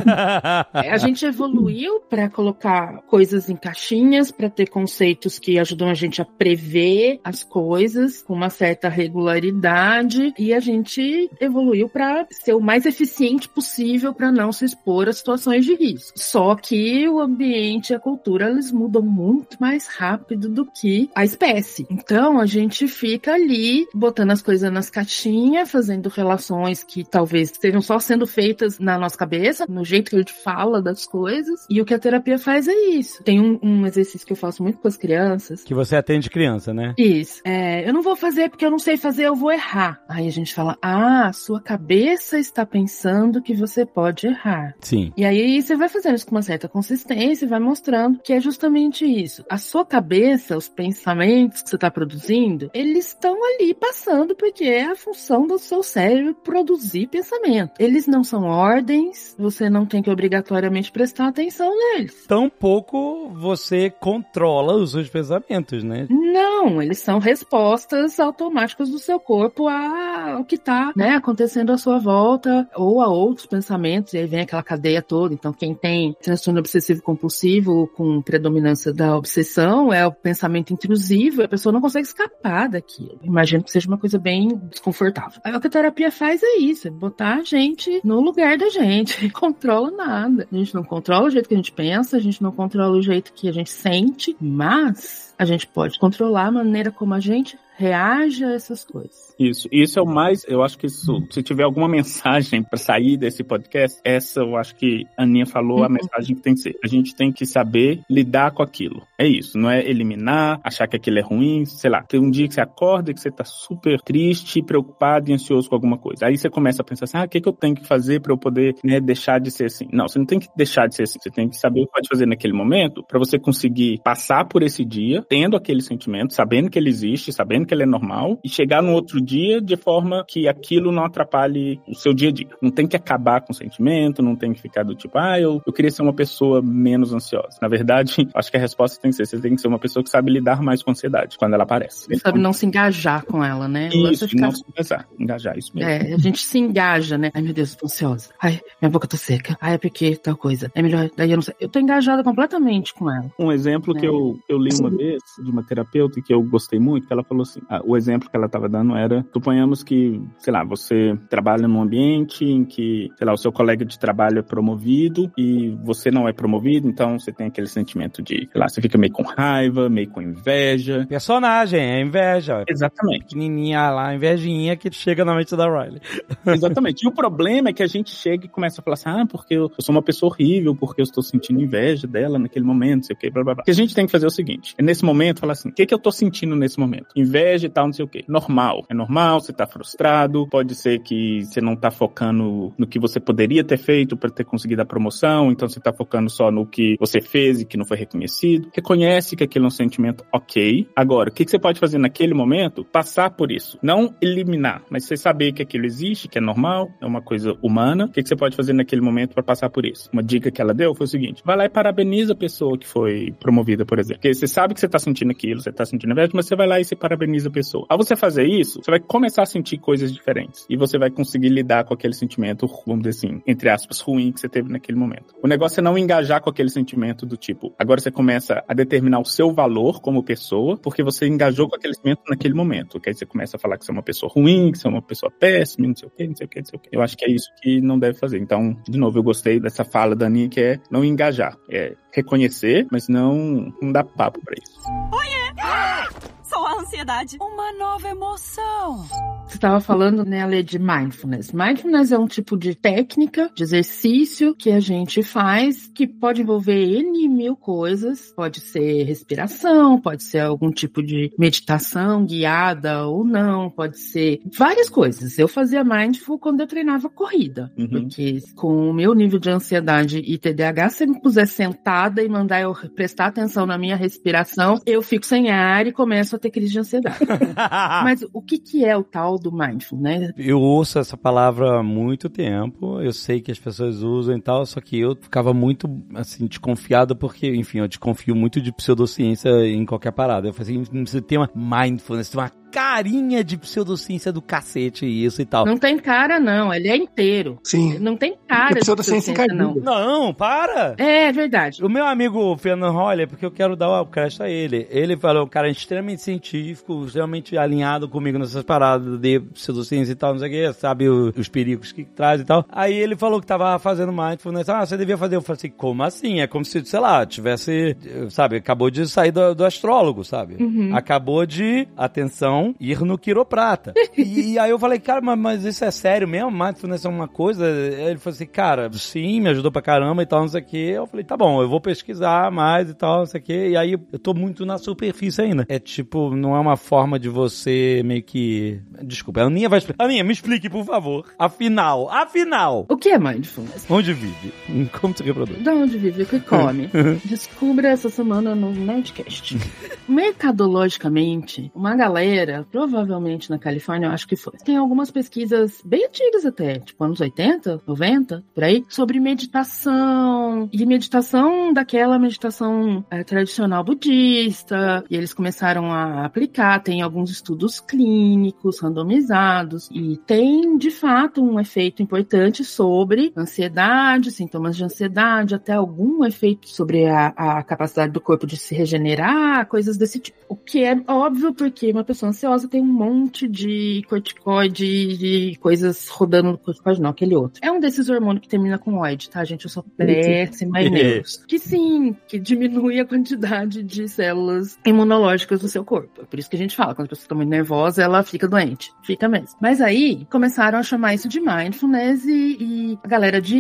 A gente evoluiu pra colocar coisas em caixinhas, pra ter conceitos que ajudam a gente a prever as coisas com uma certa regularidade, e a gente evoluiu pra ser o mais eficiente possível pra não se expor a situações de risco. Só que o ambiente e a cultura, eles mudam muito mais rápido do que a espécie. Então, a gente fica ali botando as coisas nas caixinhas, fazendo relações que talvez estejam só sendo feitas na nossa cabeça, no jeito que a gente fala das coisas. E o que a terapia faz é isso. Tem um exercício que eu faço muito com as crianças. Que você atende criança, né? Isso. Eu não vou fazer porque eu não sei fazer, eu vou errar. Aí a gente fala, sua cabeça está pensando que você pode errar. Sim. E aí você vai fazendo isso com uma certa consistência e vai mostrando que é justamente isso. A sua cabeça, os pensamentos que você está produzindo, eles estão ali passando porque é a função do seu cérebro produzir pensamento. Eles não são ordens, você não tem que obrigatoriamente prestar atenção neles. Tampouco você controla seus pensamentos, né? Não, eles são respostas automáticas do seu corpo ao que tá, né, acontecendo à sua volta ou a outros pensamentos, e aí vem aquela cadeia toda. Então, quem tem transtorno obsessivo compulsivo com predominância da obsessão é o pensamento intrusivo, e a pessoa não consegue escapar daquilo. Imagino que seja uma coisa bem desconfortável. Aí o que a terapia faz é isso, é botar a gente no lugar da gente. Não controla nada. A gente não controla o jeito que a gente pensa, a gente não controla o jeito que a gente sente, mas a gente pode controlar a maneira como a gente reage a essas coisas. Isso é o mais, eu acho que isso, se tiver alguma mensagem pra sair desse podcast, essa eu acho que a Aninha falou a mensagem que tem que ser. A gente tem que saber lidar com aquilo. É isso, não é eliminar, achar que aquilo é ruim, sei lá. Tem um dia que você acorda e que você tá super triste, preocupado e ansioso com alguma coisa. Aí você começa a pensar assim, o que eu tenho que fazer pra eu poder, né, deixar de ser assim? Não, você não tem que deixar de ser assim. Você tem que saber o que pode fazer naquele momento pra você conseguir passar por esse dia, tendo aquele sentimento, sabendo que ele existe, sabendo que ele é normal, e chegar no outro dia de forma que aquilo não atrapalhe o seu dia a dia. Não tem que acabar com o sentimento, não tem que ficar do tipo, eu queria ser uma pessoa menos ansiosa. Na verdade, acho que a resposta tem que ser, você tem que ser uma pessoa que sabe lidar mais com a ansiedade quando ela aparece. Você sabe não se engajar com ela, né? Isso, não se engajar, isso mesmo. A gente se engaja, né? Ai, meu Deus, eu tô ansiosa. Ai, minha boca tá seca. Ai, é porque tal coisa. É melhor, daí eu não sei. Eu tô engajada completamente com ela. Um exemplo que eu li uma vez de uma terapeuta que eu gostei muito, que ela falou assim, o exemplo que ela estava dando era, suponhamos que, sei lá, você trabalha num ambiente em que, sei lá, o seu colega de trabalho é promovido e você não é promovido, então você tem aquele sentimento de, sei lá, você fica meio com raiva, meio com inveja. Personagem, é inveja. Exatamente. Pequenininha lá, a invejinha que chega na mente da Riley. Exatamente. E o problema é que a gente chega e começa a falar assim, porque eu sou uma pessoa horrível, porque eu estou sentindo inveja dela naquele momento, sei o que, blá, blá, blá. O que a gente tem que fazer é o seguinte, nesse momento, falar assim, o que eu tô sentindo nesse momento? Inveja e tal, não sei o que. Normal. É normal, você tá frustrado, pode ser que você não tá focando no que você poderia ter feito para ter conseguido a promoção, então você tá focando só no que você fez e que não foi reconhecido. Reconhece que aquele é um sentimento ok. Agora, o que você pode fazer naquele momento? Passar por isso. Não eliminar, mas você saber que aquilo existe, que é normal, é uma coisa humana. O que você pode fazer naquele momento para passar por isso? Uma dica que ela deu foi o seguinte, vai lá e parabeniza a pessoa que foi promovida, por exemplo. Porque você sabe que você tá sentindo aquilo, você tá sentindo inveja, mas você vai lá e você parabeniza a pessoa. Ao você fazer isso, você vai começar a sentir coisas diferentes. E você vai conseguir lidar com aquele sentimento, vamos dizer assim, entre aspas, ruim que você teve naquele momento. O negócio é não engajar com aquele sentimento do tipo, agora você começa a determinar o seu valor como pessoa, porque você engajou com aquele sentimento naquele momento. Que aí você começa a falar que você é uma pessoa ruim, que você é uma pessoa péssima, não sei o que, não sei o que, não sei o que. Eu acho que é isso que não deve fazer. Então, de novo, eu gostei dessa fala da Aninha, que é não engajar. É reconhecer, mas não dar papo pra isso. Oiê! Sou a ansiedade. Uma nova emoção. Você estava falando, né, Ale, de mindfulness. Mindfulness é um tipo de técnica, de exercício que a gente faz, que pode envolver N mil coisas. Pode ser respiração, pode ser algum tipo de meditação guiada ou não, pode ser várias coisas. Eu fazia mindful quando eu treinava corrida, porque com o meu nível de ansiedade e TDAH, se eu me puser sentada e mandar eu prestar atenção na minha respiração, eu fico sem ar e começo a ter crise de ansiedade. Mas o que é o tal do mindful, né? Eu ouço essa palavra há muito tempo, eu sei que as pessoas usam e tal, só que eu ficava muito, assim, desconfiado porque, enfim, eu desconfio muito de pseudociência em qualquer parada. Eu falei assim, você tem uma mindfulness, tem uma carinha de pseudociência do cacete isso e tal. Não tem cara, não. Ele é inteiro. Sim. Não tem cara de pseudociência, não. Não, para! É verdade. O meu amigo Fernando Roller, porque eu quero dar o crédito a ele. Ele falou, um cara extremamente científico, extremamente alinhado comigo nessas paradas de pseudociência e tal, não sei o que, sabe os perigos que traz e tal. Aí ele falou que tava fazendo mindfulness. Você devia fazer. Eu falei assim, como assim? É como se, sei lá, tivesse, sabe, acabou de sair do astrólogo, sabe? Acabou de, atenção, ir no quiroprata. E aí eu falei, cara, mas isso é sério mesmo? Mindfulness é uma coisa? Ele falou assim, cara, sim, me ajudou pra caramba e tal, não sei o que. Eu falei, tá bom, eu vou pesquisar mais e tal, não sei o que. E aí eu tô muito na superfície ainda. É tipo, não é uma forma de você meio que Desculpa, a Aninha vai explicar. Aninha, me explique, por favor. Afinal. O que é mindfulness? Onde vive? Como se reproduz? De onde vive? O que come? Descubra essa semana no Nerdcast. Mercadologicamente, uma galera, provavelmente na Califórnia, eu acho que foi, tem algumas pesquisas bem antigas até, tipo anos 80, 90, por aí, sobre meditação. E meditação daquela meditação tradicional budista. E eles começaram a aplicar, tem alguns estudos clínicos, randomizados, e tem, de fato, um efeito importante sobre ansiedade, sintomas de ansiedade, até algum efeito sobre a capacidade do corpo de se regenerar, coisas desse tipo. O que é óbvio, porque uma pessoa ansiosa tem um monte de corticoide, de coisas rodando no corticoide, não, aquele outro. É um desses hormônios que termina com oide, tá, gente? Eu sou péssima em neuros. Que sim, que diminui a quantidade de células imunológicas do seu corpo. É por isso que a gente fala, quando a pessoa está muito nervosa, ela fica doente. Fica mesmo. Mas aí, começaram a chamar isso de mindfulness e a galera de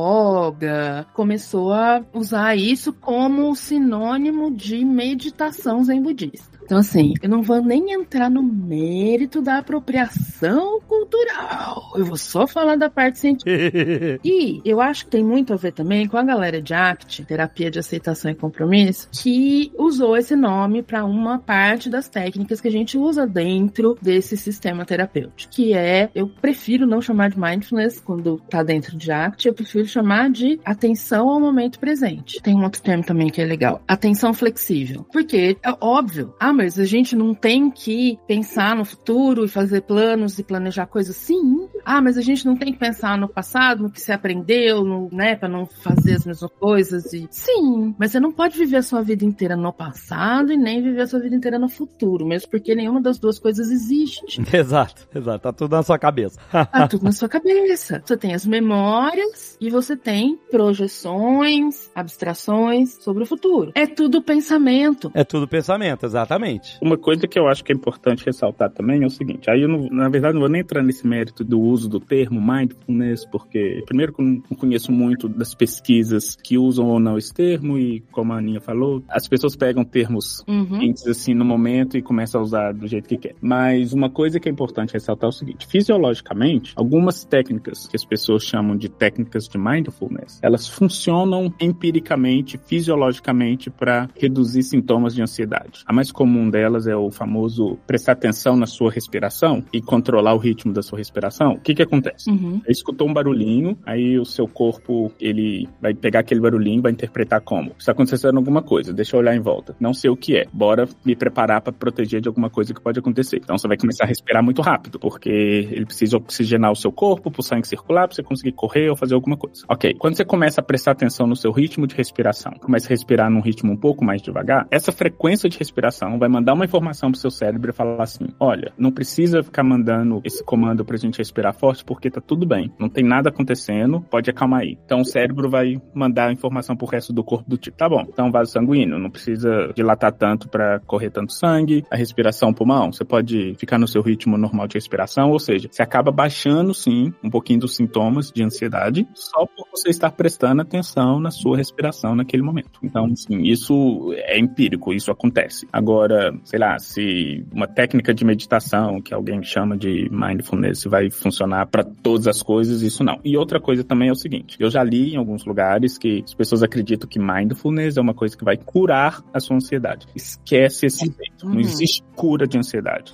yoga começou a usar isso como sinônimo de meditação zen budista. Então, assim, eu não vou nem entrar no mérito da apropriação cultural. Eu vou só falar da parte científica. E eu acho que tem muito a ver também com a galera de ACT, Terapia de Aceitação e Compromisso, que usou esse nome para uma parte das técnicas que a gente usa dentro desse sistema terapêutico. Que é, eu prefiro não chamar de mindfulness quando tá dentro de ACT, eu prefiro chamar de atenção ao momento presente. Tem um outro termo também que é legal. Atenção flexível. Porque, é óbvio, mas a gente não tem que pensar no futuro e fazer planos e planejar coisas? Sim. Mas a gente não tem que pensar no passado, no que você aprendeu, né, pra não fazer as mesmas coisas? Sim, mas você não pode viver a sua vida inteira no passado e nem viver a sua vida inteira no futuro, mesmo porque nenhuma das duas coisas existe. Exato. Tá tudo na sua cabeça. Tá tudo na sua cabeça. Você tem as memórias e você tem projeções, abstrações sobre o futuro. É tudo pensamento. Exatamente. Uma coisa que eu acho que é importante ressaltar também é o seguinte, aí eu, na verdade, não vou nem entrar nesse mérito do uso do termo mindfulness, porque, primeiro, que eu não conheço muito das pesquisas que usam ou não esse termo, e como a Aninha falou, as pessoas pegam termos quentes assim no momento e começam a usar do jeito que quer. Mas uma coisa que é importante ressaltar é o seguinte, fisiologicamente, algumas técnicas que as pessoas chamam de técnicas de mindfulness, elas funcionam empiricamente, fisiologicamente, para reduzir sintomas de ansiedade. A mais comum delas é o famoso prestar atenção na sua respiração e controlar o ritmo da sua respiração. O que acontece? Você escutou um barulhinho, aí o seu corpo, ele vai pegar aquele barulhinho e vai interpretar como? Está acontecendo alguma coisa, deixa eu olhar em volta. Não sei o que é. Bora me preparar para proteger de alguma coisa que pode acontecer. Então você vai começar a respirar muito rápido, porque ele precisa oxigenar o seu corpo, pro sangue circular, para você conseguir correr ou fazer alguma coisa. Ok. Quando você começa a prestar atenção no seu ritmo de respiração, começa a respirar num ritmo um pouco mais devagar, essa frequência de respiração vai mandar uma informação pro seu cérebro e falar assim, olha, não precisa ficar mandando esse comando pra gente respirar forte porque tá tudo bem, não tem nada acontecendo, pode acalmar aí. Então o cérebro vai mandar a informação pro resto do corpo do tipo, tá bom, então vaso sanguíneo, não precisa dilatar tanto pra correr tanto sangue, a respiração pulmão, você pode ficar no seu ritmo normal de respiração, ou seja, você acaba baixando sim um pouquinho dos sintomas de ansiedade só por você estar prestando atenção na sua respiração naquele momento. Então, assim, isso é empírico, isso acontece. Agora, sei lá, se uma técnica de meditação que alguém chama de mindfulness vai funcionar para todas as coisas, isso não. E outra coisa também é o seguinte, eu já li em alguns lugares que as pessoas acreditam que mindfulness é uma coisa que vai curar a sua ansiedade. Esquece esse efeito. Não existe cura de ansiedade.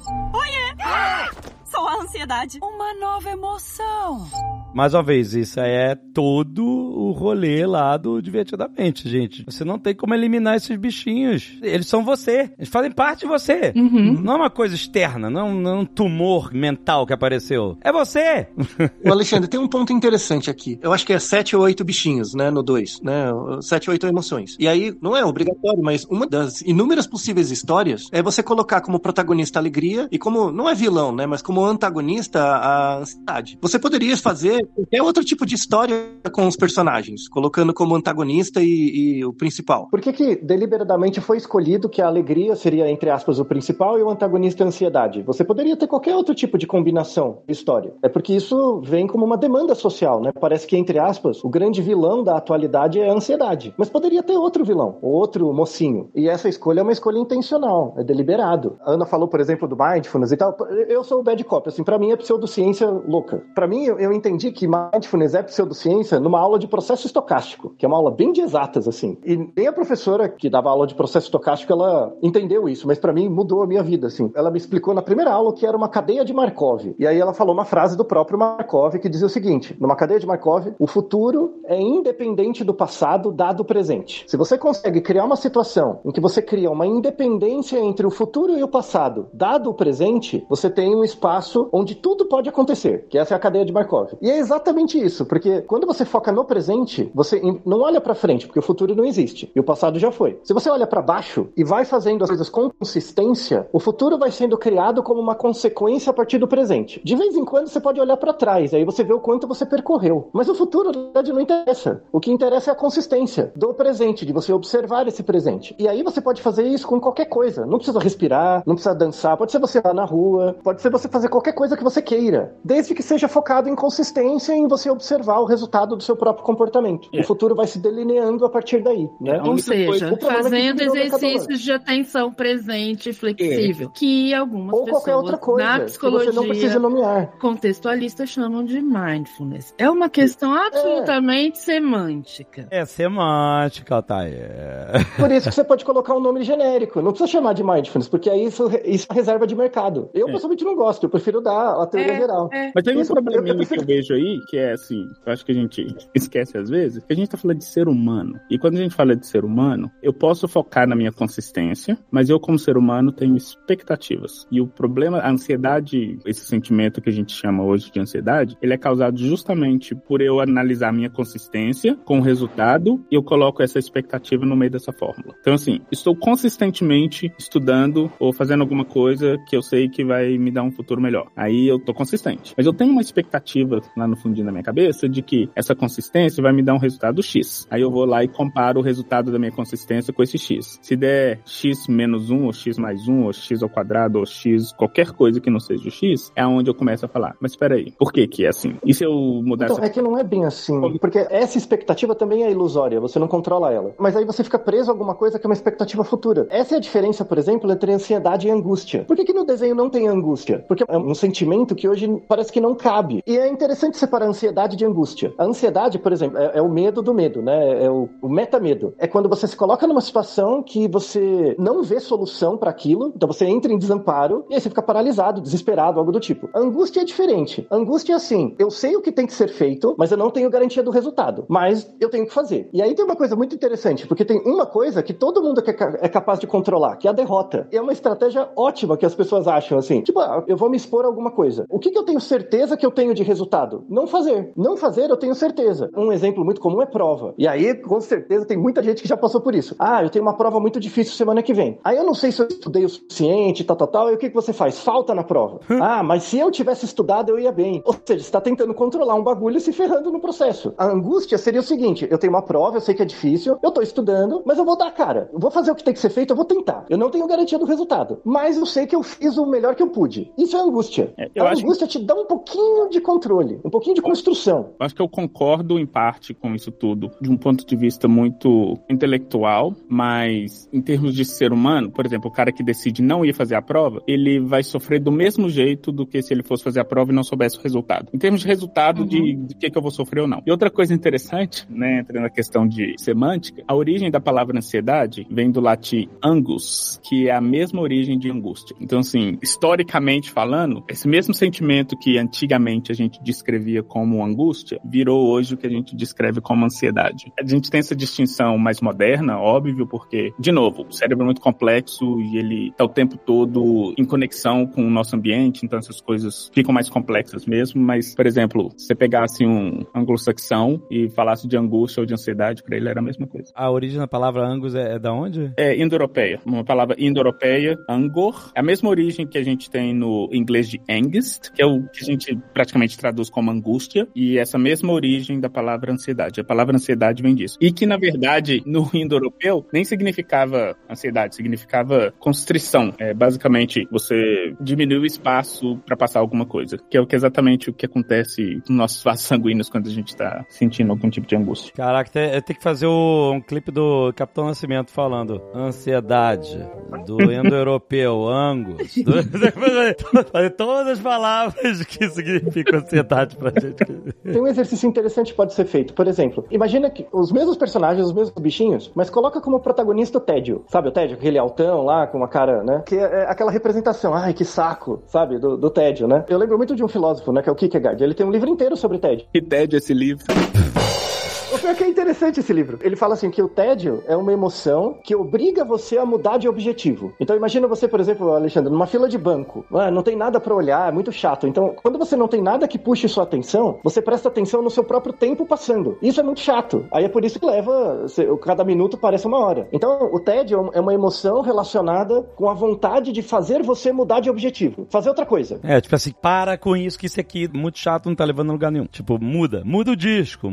Sou a ansiedade. Uma nova emoção. Mais uma vez, isso aí é todo o rolê lá do Divertidamente, gente. Você não tem como eliminar esses bichinhos. Eles são você. Eles fazem parte de você. Não é uma coisa externa, não é um tumor mental que apareceu. É você! O Alexandre, tem um ponto interessante aqui. Eu acho que é 7 ou 8 bichinhos, né, no 2, né? 7 ou 8 emoções. E aí, não é obrigatório, mas uma das inúmeras possíveis histórias é você colocar como protagonista a alegria e como, não é vilão, né, mas como antagonista a ansiedade. Você poderia fazer fazer qualquer outro tipo de história com os personagens, colocando como antagonista e o principal. Por que deliberadamente foi escolhido que a alegria seria, entre aspas, o principal e o antagonista a ansiedade? Você poderia ter qualquer outro tipo de combinação de história. É porque isso vem como uma demanda social, né? Parece que, entre aspas, o grande vilão da atualidade é a ansiedade. Mas poderia ter outro vilão, outro mocinho. E essa escolha é uma escolha intencional, é deliberado. A Ana falou, por exemplo, do mindfulness e tal. Eu sou o bad cop, assim, pra mim é pseudociência louca. Pra mim, eu entendi que mindfulness é pseudociência numa aula de processo estocástico, que é uma aula bem de exatas, assim. E nem a professora que dava aula de processo estocástico, ela entendeu isso, mas pra mim mudou a minha vida, assim. Ela me explicou na primeira aula que era uma cadeia de Markov. E aí ela falou uma frase do próprio Markov que dizia o seguinte: numa cadeia de Markov, o futuro é independente do passado dado o presente. Se você consegue criar uma situação em que você cria uma independência entre o futuro e o passado dado o presente, você tem um espaço onde tudo pode acontecer, que essa é a cadeia de Markov. E é exatamente isso, porque quando você foca no presente, você não olha pra frente, porque o futuro não existe, e o passado já foi. Se você olha pra baixo e vai fazendo as coisas com consistência, o futuro vai sendo criado como uma consequência a partir do presente. De vez em quando você pode olhar pra trás, aí você vê o quanto você percorreu. Mas o futuro, na verdade, não interessa. O que interessa é a consistência do presente, de você observar esse presente. E aí você pode fazer isso com qualquer coisa. Não precisa respirar, não precisa dançar, pode ser você lá na rua, pode ser você fazer qualquer coisa que você queira, desde que seja focado em consistência, em você observar o resultado do seu próprio comportamento. O futuro vai se delineando a partir daí, né? Ou seja, fazendo exercícios de atenção presente e flexível, que algumas ou qualquer outra coisa, na psicologia que você não precisa nomear, contextualistas chamam de mindfulness. É uma questão absolutamente semântica. É semântica, Altair. Por isso que você pode colocar um nome genérico. Não precisa chamar de mindfulness, porque aí isso é reserva de mercado. Eu, pessoalmente, não gosto. Eu prefiro dar a teoria geral. Mas tem um probleminha que eu vejo aí, que é assim, eu acho que a gente esquece às vezes, que a gente tá falando de ser humano. E quando a gente fala de ser humano, eu posso focar na minha consistência, mas eu, como ser humano, tenho expectativas. E o problema, a ansiedade, esse sentimento que a gente chama hoje de ansiedade, ele é causado justamente por eu analisar a minha consistência com o resultado e eu coloco essa expectativa no meio dessa fórmula. Então, assim, estou consistentemente estudando ou fazendo alguma coisa que eu sei que vai me dar um futuro melhor. Aí eu tô consistente. Mas eu tenho uma expectativa lá no fundinho da minha cabeça de que essa consistência vai me dar um resultado X. Aí eu vou lá e comparo o resultado da minha consistência com esse X. Se der X menos 1, ou X mais 1, ou X ao quadrado, ou X, qualquer coisa que não seja o X, é onde eu começo a falar. Mas espera aí, por que é assim? E se eu mudar então, é que não é bem assim. Porque essa expectativa também é ilusória, você não controla ela. Mas aí você fica preso a alguma coisa que é uma expectativa futura. Essa é a diferença, por exemplo, entre ansiedade e angústia. Por que no desenho não tem angústia? Porque é um sentimento que hoje parece que não cabe. E é interessante separar ansiedade de angústia. A ansiedade, por exemplo, é o medo do medo, né? É o metamedo. É quando você se coloca numa situação que você não vê solução para aquilo, então você entra em desamparo e aí você fica paralisado, desesperado, algo do tipo. A angústia é diferente. A angústia é assim, eu sei o que tem que ser feito, mas eu não tenho garantia do resultado. Mas eu tenho que fazer. E aí tem uma coisa muito interessante, porque tem uma coisa que todo mundo é capaz de controlar, que é a derrota. E é uma estratégia ótima que as pessoas acham, assim. Tipo, eu vou me expor a alguma coisa. O que eu tenho certeza que eu tenho de resultado? Não fazer. Não fazer, eu tenho certeza. Um exemplo muito comum é prova. E aí, com certeza, tem muita gente que já passou por isso. Eu tenho uma prova muito difícil semana que vem. Aí eu não sei se eu estudei o suficiente, tal. E o que você faz? Falta na prova. Mas se eu tivesse estudado, eu ia bem. Ou seja, você está tentando controlar um bagulho e se ferrando no processo. A angústia seria o seguinte, eu tenho uma prova, eu sei que é difícil, eu tô estudando, mas eu vou dar a cara. Eu vou fazer o que tem que ser feito, eu vou tentar. Eu não tenho garantia do resultado. Mas eu sei que eu fiz o melhor que eu pude. Isso é angústia. A angústia te dá um pouquinho de controle, um pouquinho de construção. Eu acho que eu concordo em parte com isso tudo, de um ponto de vista muito intelectual, mas em termos de ser humano, por exemplo, o cara que decide não ir fazer a prova, ele vai sofrer do mesmo jeito do que se ele fosse fazer a prova e não soubesse o resultado. Em termos de resultado, de que eu vou sofrer ou não. E outra coisa interessante, né, entrando na questão de semântica, a origem da palavra ansiedade vem do latim angus, que é a mesma origem de angústia. Então, assim, historicamente falando, esse mesmo sentimento que antigamente a gente descrevia como angústia, virou hoje o que a gente descreve como ansiedade. A gente tem essa distinção mais moderna, óbvio, porque, de novo, o cérebro é muito complexo e ele está o tempo todo em conexão com o nosso ambiente, então essas coisas ficam mais complexas mesmo, mas, por exemplo, se você pegasse um anglo-saxão e falasse de angústia ou de ansiedade, para ele era a mesma coisa. A origem da palavra angus é da onde? É indo-europeia. Uma palavra indo-europeia, angor. É a mesma origem que a gente tem no inglês de angst, que é o que a gente praticamente traduz como chama angústia, e essa mesma origem da palavra ansiedade. A palavra ansiedade vem disso. E que, na verdade, no indo-europeu, nem significava ansiedade, significava constrição. Basicamente, você diminui o espaço para passar alguma coisa, que é exatamente o que acontece nos nossos vasos sanguíneos quando a gente tá sentindo algum tipo de angústia. Caraca, eu tenho que fazer um clipe do Capitão Nascimento falando ansiedade, do indo-europeu, angus, fazer todas as palavras que significam ansiedade pra gente. Tem um exercício interessante que pode ser feito. Por exemplo, imagina que os mesmos personagens, os mesmos bichinhos, mas coloca como protagonista o tédio. Sabe o tédio? Aquele altão lá, com uma cara, né? Que é aquela representação. Ai, que saco, sabe? Do tédio, né? Eu lembro muito de um filósofo, né? Que é o Kierkegaard. Ele tem um livro inteiro sobre tédio. Que tédio esse livro? O pior é que é interessante esse livro. Ele fala assim que o tédio é uma emoção que obriga você a mudar de objetivo. Então imagina você, por exemplo, Alexandre, numa fila de banco. Não tem nada pra olhar, é muito chato. Então, quando você não tem nada que puxe sua atenção, você presta atenção no seu próprio tempo passando. Isso é muito chato. Aí é por isso que cada minuto parece uma hora. Então, o tédio é uma emoção relacionada com a vontade de fazer você mudar de objetivo. Fazer outra coisa. Tipo assim, para com isso, que isso aqui muito chato, não tá levando a lugar nenhum. Tipo, muda o disco.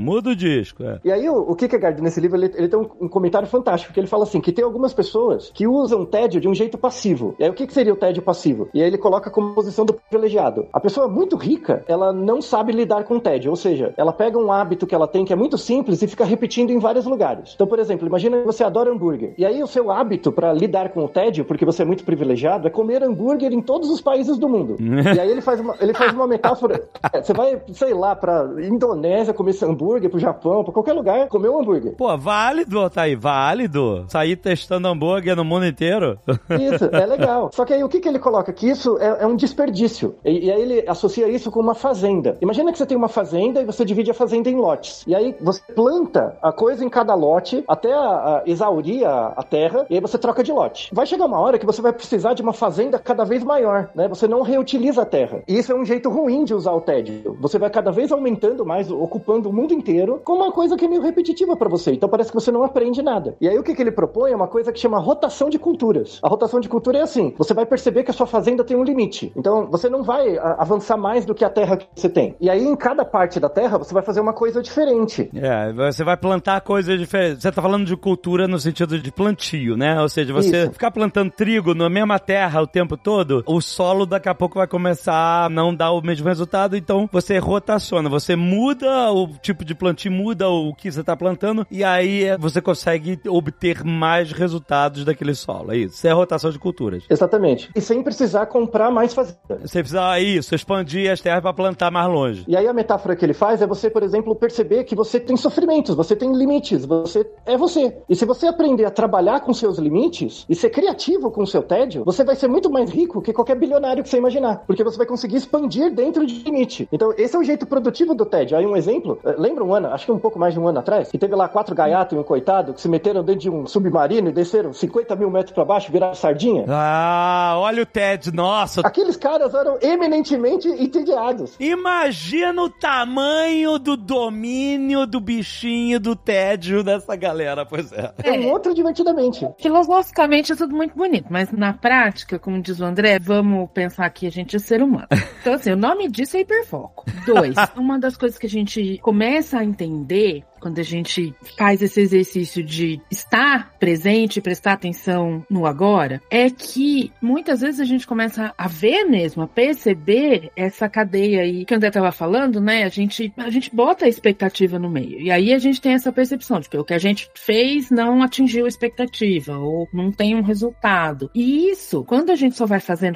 E aí o Kierkegaard nesse livro, ele tem um comentário fantástico, que ele fala assim, que tem algumas pessoas que usam tédio de um jeito passivo. E aí o que seria o tédio passivo? E aí ele coloca como posição do privilegiado. A pessoa muito rica, ela não sabe lidar com o tédio, ou seja, ela pega um hábito que ela tem que é muito simples e fica repetindo em vários lugares. Então, por exemplo, imagina que você adora hambúrguer. E aí o seu hábito para lidar com o tédio, porque você é muito privilegiado, é comer hambúrguer em todos os países do mundo. E aí ele faz uma metáfora. Você vai, sei lá, pra Indonésia comer esse hambúrguer, pro Japão, pra qualquer lugar, comer um hambúrguer. Pô, válido, tá aí, válido. Sair testando hambúrguer no mundo inteiro. Isso, é legal. Só que aí o que ele coloca? Que isso é um desperdício. E aí ele associa isso com uma fazenda. Imagina que você tem uma fazenda e você divide a fazenda em lotes. E aí você planta a coisa em cada lote até exaurir a terra, e aí você troca de lote. Vai chegar uma hora que você vai precisar de uma fazenda cada vez maior, né? Você não reutiliza a terra. E isso é um jeito ruim de usar o tédio. Você vai cada vez aumentando mais, ocupando o mundo inteiro com uma coisa que é meio repetitiva pra você. Então parece que você não aprende nada. E aí o que ele propõe é uma coisa que chama rotação de culturas. A rotação de cultura é assim, você vai perceber que a sua fazenda tem um limite. Então você não vai avançar mais do que a terra que você tem. E aí em cada parte da terra você vai fazer uma coisa diferente. Você vai plantar coisas diferentes. Você tá falando de cultura no sentido de plantio, né? Ou seja, você ficar plantando trigo na mesma terra o tempo todo, o solo daqui a pouco vai começar a não dar o mesmo resultado, então você rotaciona, você muda o tipo de plantio, muda o que você tá plantando, e aí você consegue obter mais resultados daquele solo. É isso. Isso é rotação de culturas. Exatamente. E sem precisar comprar mais fazenda. Você precisa, expandir as terras para plantar mais longe. E aí a metáfora que ele faz é você, por exemplo, perceber que você tem sofrimentos, você tem limites, você é você. E se você aprender a trabalhar com seus limites e ser criativo com o seu tédio, você vai ser muito mais rico que qualquer bilionário que você imaginar, porque você vai conseguir expandir dentro de limite. Então, esse é o jeito produtivo do tédio. Aí um exemplo, lembra um ano, acho que um pouco mais de um ano atrás, que teve lá 4 gaiatos e um coitado que se meteram dentro de um submarino e desceram 50 mil metros pra baixo, viraram sardinha? Olha o tédio, nossa! Aqueles caras eram eminentemente entediados. Imagina o tamanho do domínio do bichinho do tédio dessa galera, pois é. É um outro divertidamente. Filosoficamente é tudo muito bonito, mas na prática, como diz o André, vamos pensar que a gente é ser humano. Então assim, o nome disso é hiperfoco. 2, uma das coisas que a gente começa a entender quando a gente faz esse exercício de estar presente, prestar atenção no agora, é que muitas vezes a gente começa a ver mesmo, a perceber essa cadeia aí que o André estava falando, né? A gente bota a expectativa no meio. E aí a gente tem essa percepção de que o que a gente fez não atingiu a expectativa, ou não tem um resultado. E isso, quando a gente só vai fazendo,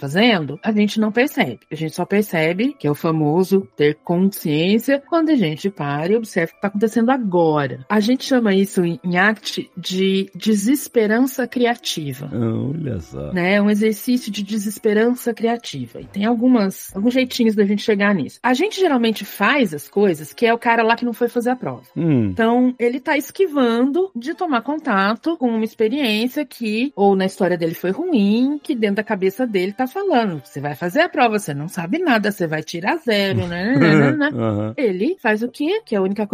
a gente não percebe. A gente só percebe, que é o famoso ter consciência, quando a gente para e observa o que está acontecendo agora. A gente chama isso em ACT de desesperança criativa. Olha só. Né? Um exercício de desesperança criativa. E tem alguns jeitinhos da gente chegar nisso. A gente geralmente faz as coisas que é o cara lá que não foi fazer a prova. Então, ele tá esquivando de tomar contato com uma experiência que, ou na história dele foi ruim, que dentro da cabeça dele tá falando. Você vai fazer a prova, você não sabe nada, você vai tirar 0, né? Ele faz o quê? Que é a única coisa que a gente pode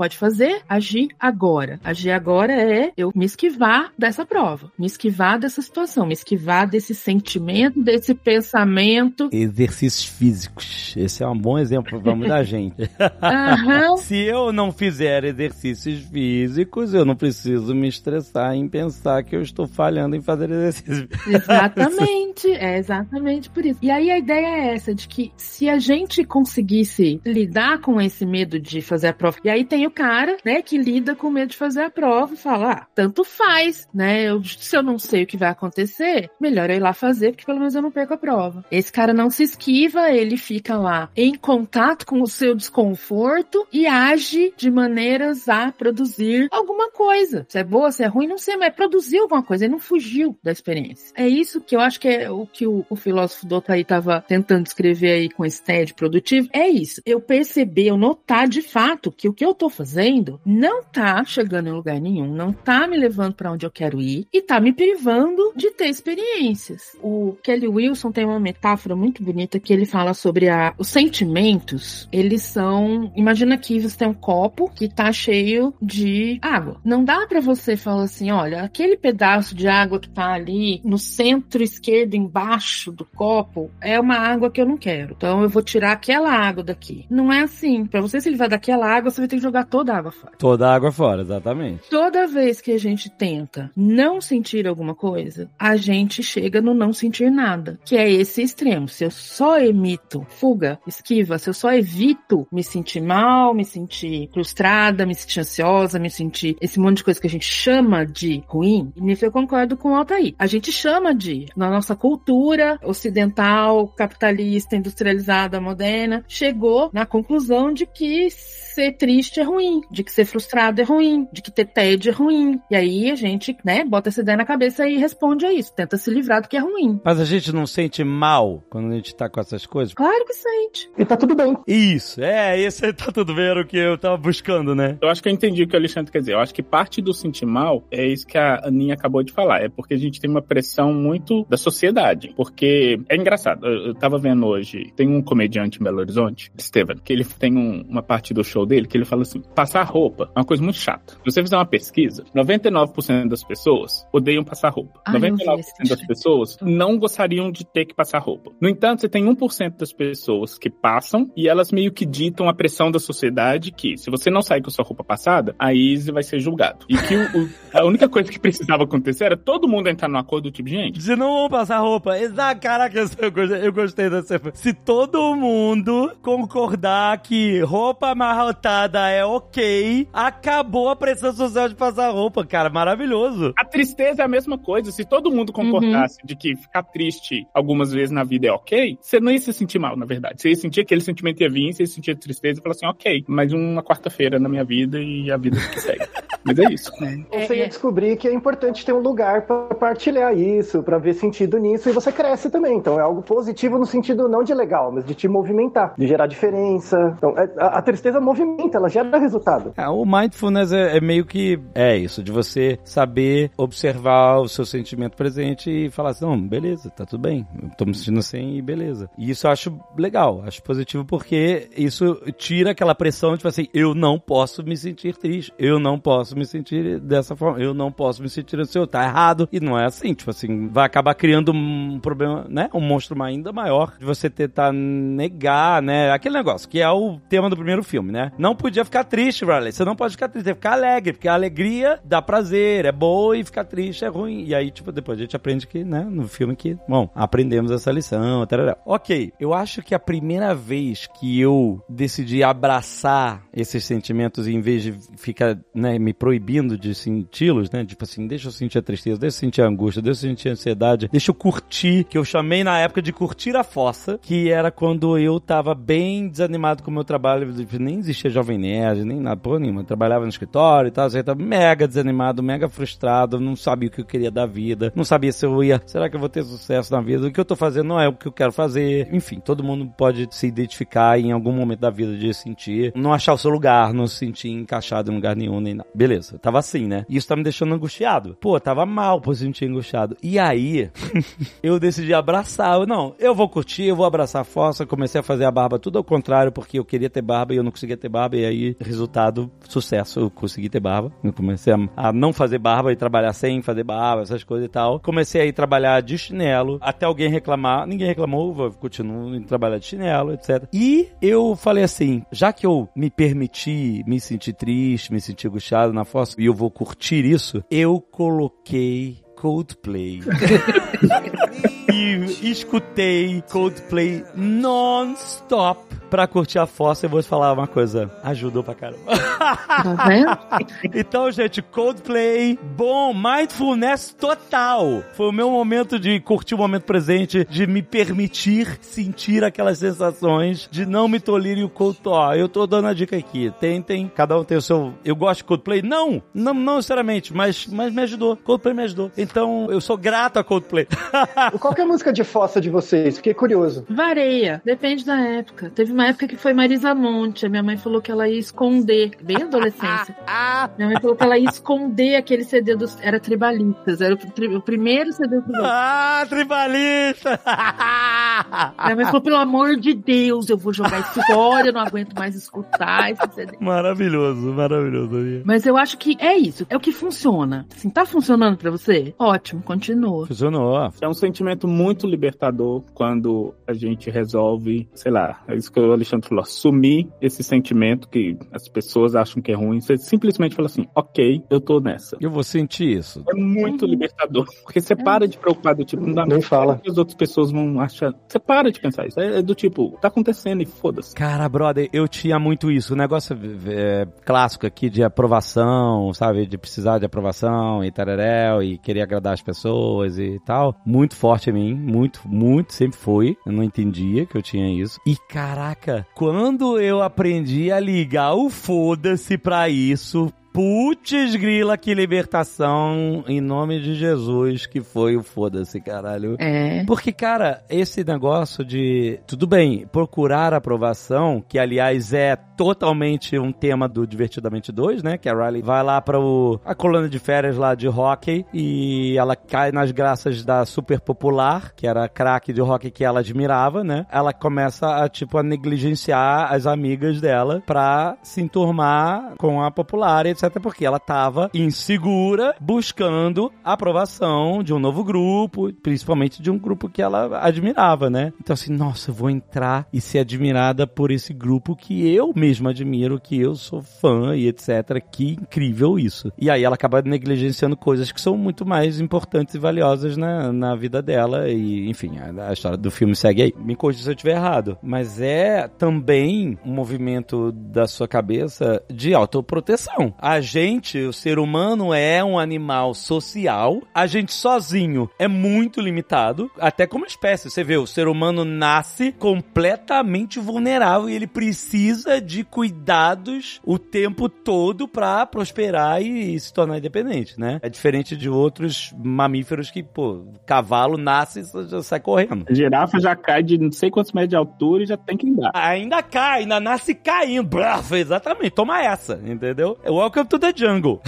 pode fazer? Agir agora. Agir agora é eu me esquivar dessa prova, me esquivar dessa situação, me esquivar desse sentimento, desse pensamento. Exercícios físicos. Esse é um bom exemplo para muita gente. Uhum. Se eu não fizer exercícios físicos, eu não preciso me estressar em pensar que eu estou falhando em fazer exercícios. Exatamente, é exatamente por isso. E aí a ideia é essa, de que se a gente conseguisse lidar com esse medo de fazer a prova, e aí tem o cara, né, que lida com o medo de fazer a prova e fala, tanto faz, né, se eu não sei o que vai acontecer, melhor eu ir lá fazer, porque pelo menos eu não perco a prova. Esse cara não se esquiva, ele fica lá em contato com o seu desconforto e age de maneiras a produzir alguma coisa. Se é boa, se é ruim, não sei, mas produziu alguma coisa, ele não fugiu da experiência. É isso que eu acho que é o que o filósofo do Altair estava tentando escrever aí com esse TED produtivo. É isso. Eu perceber, eu notar de fato que o que eu tô fazendo não tá chegando em lugar nenhum, não tá me levando para onde eu quero ir e tá me privando de ter experiências. O Kelly Wilson tem uma metáfora muito bonita que ele fala sobre os sentimentos. Eles são... Imagina que você tem um copo que tá cheio de água. Não dá pra você falar assim, olha, aquele pedaço de água que tá ali no centro esquerdo, embaixo do copo, é uma água que eu não quero. Então eu vou tirar aquela água daqui. Não é assim. Pra você se livrar daquela água, você vai ter que jogar toda a água fora. Toda a água fora, exatamente. Toda vez que a gente tenta não sentir alguma coisa, a gente chega no não sentir nada, que é esse extremo. Se eu só emito fuga, esquiva, se eu só evito me sentir mal, me sentir frustrada, me sentir ansiosa, me sentir esse monte de coisa que a gente chama de ruim, nisso eu concordo com o Altair. A gente chama de, na nossa cultura ocidental, capitalista, industrializada, moderna, chegou na conclusão de que ser triste é ruim, de que ser frustrado é ruim, de que ter tédio é ruim. E aí a gente, né, bota essa ideia na cabeça e responde a isso, tenta se livrar do que é ruim. Mas a gente não sente mal quando a gente tá com essas coisas? Claro que sente. E tá tudo bem. Isso, esse aí tá tudo bem, era o que eu tava buscando, né? Eu acho que eu entendi o que o Alexandre quer dizer. Eu acho que parte do sentir mal é isso que a Aninha acabou de falar. É porque a gente tem uma pressão muito da sociedade. Porque é engraçado. Eu tava vendo hoje, tem um comediante em Belo Horizonte, Estevan, que ele tem uma parte do show dele que ele fala assim, passar roupa é uma coisa muito chata. Se você fizer uma pesquisa, 99% das pessoas odeiam passar roupa. 99% das pessoas não gostariam de ter que passar roupa. No entanto, você tem 1% das pessoas que passam e elas meio que ditam a pressão da sociedade que, se você não sair com sua roupa passada, aí você vai ser julgado. E que a única coisa que precisava acontecer era todo mundo entrar num acordo do tipo, gente... Se não vão passar roupa, exato, caraca, eu gostei dessa... Se todo mundo concordar que roupa amarrotada é ok, acabou a pressão social de passar roupa, cara, maravilhoso. A tristeza é a mesma coisa. Se todo mundo concordasse de que ficar triste algumas vezes na vida é ok, você não ia se sentir mal, na verdade. Você ia sentir aquele sentimento ia vir, você ia sentir tristeza e falar assim, ok, mais uma quarta-feira na minha vida e a vida que segue. Mas é isso. Você ia descobrir que é importante ter um lugar pra partilhar isso, pra ver sentido nisso, e você cresce também. Então é algo positivo no sentido não de legal, mas de te movimentar, de gerar diferença. Então a tristeza movimenta, ela gera resultado. O mindfulness é meio que isso, de você saber observar o seu sentimento presente e falar assim, não, beleza, tá tudo bem, eu tô me sentindo assim e beleza. E isso eu acho legal, acho positivo porque isso tira aquela pressão de tipo assim, eu não posso me sentir triste, eu não posso me sentir dessa forma, eu não posso me sentir assim, tá errado. E não é assim, tipo assim, vai acabar criando um problema, né, um monstro ainda maior de você tentar negar, né, aquele negócio que é o tema do primeiro filme, né, não podia ficar triste, Riley, você não pode ficar triste, tem que ficar alegre, porque a alegria dá prazer, é boa e ficar triste é ruim. E aí, tipo, depois a gente aprende que, né, no filme que, bom, aprendemos essa lição, tarará. Ok, eu acho que a primeira vez que eu decidi abraçar esses sentimentos em vez de ficar, né, me proibindo de senti-los, né, tipo assim, deixa eu sentir a tristeza, deixa eu sentir a angústia, deixa eu sentir a ansiedade, deixa eu curtir, que eu chamei na época de curtir a fossa, que era quando eu tava bem desanimado com o meu trabalho, nem existia Jovem Nerd, nem nada, porra nenhuma, eu trabalhava no escritório e tal, eu tava mega desanimado, mega frustrado, não sabia o que eu queria da vida, não sabia se eu ia, será que eu vou ter sucesso na vida, o que eu tô fazendo não é o que eu quero fazer, enfim, todo mundo pode se identificar em algum momento da vida de sentir, não achar o seu lugar, não se sentir encaixado em lugar nenhum, nem nada, beleza. cabeça. Tava assim, né? E isso tá me deixando angustiado. Pô, tava mal por se sentir angustiado. E aí, eu decidi abraçar. Eu vou curtir, eu vou abraçar a fossa. Comecei a fazer a barba tudo ao contrário, porque eu queria ter barba e eu não conseguia ter barba. E aí, resultado, sucesso, eu consegui ter barba. Eu comecei a não fazer barba e trabalhar sem fazer barba, essas coisas e tal. Comecei a ir trabalhar de chinelo, até alguém reclamar. Ninguém reclamou, vou continuo indo trabalhar de chinelo, etc. E eu falei assim, já que eu me permiti me sentir triste, me sentir angustiado na fossa, e eu vou curtir isso, eu coloquei Coldplay. E escutei Coldplay non-stop pra curtir a fossa. E vou te falar uma coisa, ajudou pra caramba. Tá vendo? Então, gente, Coldplay, bom, mindfulness total. Foi o meu momento de curtir o momento presente, de me permitir sentir aquelas sensações, de não me tolir. E o Coldplay, eu tô dando a dica aqui, tentem, cada um tem o seu... Eu gosto de Coldplay? Não necessariamente, mas me ajudou. Coldplay me ajudou. Então, eu sou grato a Coldplay. Qual que é a música de fossa de vocês? Fiquei curioso. Varia, depende da época. Teve uma época que foi Marisa Monte. A minha mãe falou que ela ia esconder, bem adolescência. Minha mãe falou que ela ia esconder aquele CD dos... Era Tribalistas, era o primeiro CD do Tribalistas. Tribalista! Minha mãe falou, pelo amor de Deus, eu vou jogar isso fora, eu não aguento mais escutar esse CD. Maravilhoso. Mas eu acho que é isso, é o que funciona. Assim, tá funcionando pra você? Ótimo, continua. Funcionou. É um sentimento muito libertador quando a gente resolve, sei lá, é isso que o Alexandre falou, assumir esse sentimento que as pessoas acham que é ruim. Você simplesmente fala assim, ok, eu tô nessa. Eu vou sentir isso. É muito libertador, porque você para de preocupar do tipo, não dá Nem fala. que as outras pessoas vão achar. Você para de pensar isso. É do tipo, tá acontecendo e foda-se. Cara, brother, eu tinha muito isso. O negócio clássico aqui de aprovação, sabe? De precisar de aprovação e tararéu, e querer agradar as pessoas e tal. Muito forte em mim. Muito, sempre foi. Eu não entendia que eu tinha isso. E caraca, quando eu aprendi a ligar o foda-se pra isso... Putz grila, que libertação em nome de Jesus, que foi o foda-se, caralho. Porque, cara, esse negócio de, tudo bem, procurar aprovação, que aliás é totalmente um tema do Divertidamente 2, né, que a Riley vai lá pra a colônia de férias lá de hóquei e ela cai nas graças da super popular, que era a craque de hóquei que ela admirava, né, ela começa a negligenciar as amigas dela pra se enturmar com a popular, etc. Porque ela tava insegura, buscando a aprovação de um novo grupo, principalmente de um grupo que ela admirava, né? Então assim, nossa, eu vou entrar e ser admirada por esse grupo que eu mesmo admiro, que eu sou fã e etc. Que incrível isso. E aí ela acaba negligenciando coisas que são muito mais importantes e valiosas na vida dela e, enfim, a história do filme segue aí. Me corrija se eu estiver errado, mas é também um movimento da sua cabeça de autoproteção. A gente, o ser humano, é um animal social. A gente sozinho é muito limitado, até como espécie. Você vê, o ser humano nasce completamente vulnerável e ele precisa de cuidados o tempo todo pra prosperar e se tornar independente, né? É diferente de outros mamíferos que, cavalo nasce e já sai correndo. A girafa já cai de não sei quantos metros de altura e já tem que andar. Ainda cai, ainda nasce caindo. Exatamente, toma essa, entendeu? Welcome to the jungle.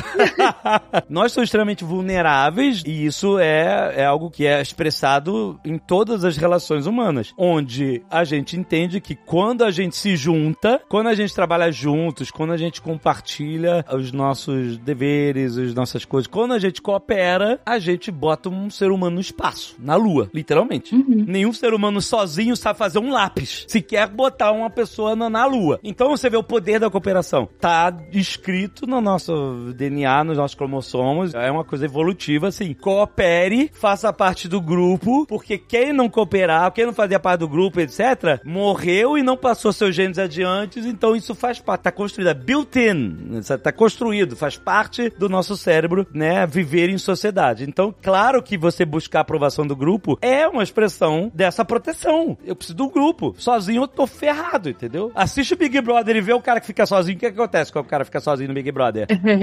Nós somos extremamente vulneráveis e isso é algo que é expressado em todas as relações humanas, onde a gente entende que quando a gente se junta, quando a gente trabalha juntos, quando a gente compartilha os nossos deveres, as nossas coisas, quando a gente coopera, a gente bota um ser humano no espaço, na lua, literalmente. Nenhum ser humano sozinho sabe fazer um lápis, sequer botar uma pessoa na lua. Então você vê o poder da cooperação. Tá escrito no nosso DNA, nos nossos cromossomos, é uma coisa evolutiva, assim, coopere, faça parte do grupo, porque quem não cooperar, quem não fazia parte do grupo, etc., morreu e não passou seus genes adiante, então isso faz parte, tá construído, é built-in, tá construído, faz parte do nosso cérebro, né, viver em sociedade. Então, claro que você buscar a aprovação do grupo é uma expressão dessa proteção. Eu preciso do grupo, sozinho eu tô ferrado, entendeu? Assiste o Big Brother e vê o cara que fica sozinho, o que acontece quando o cara fica sozinho no Big Brother? brother.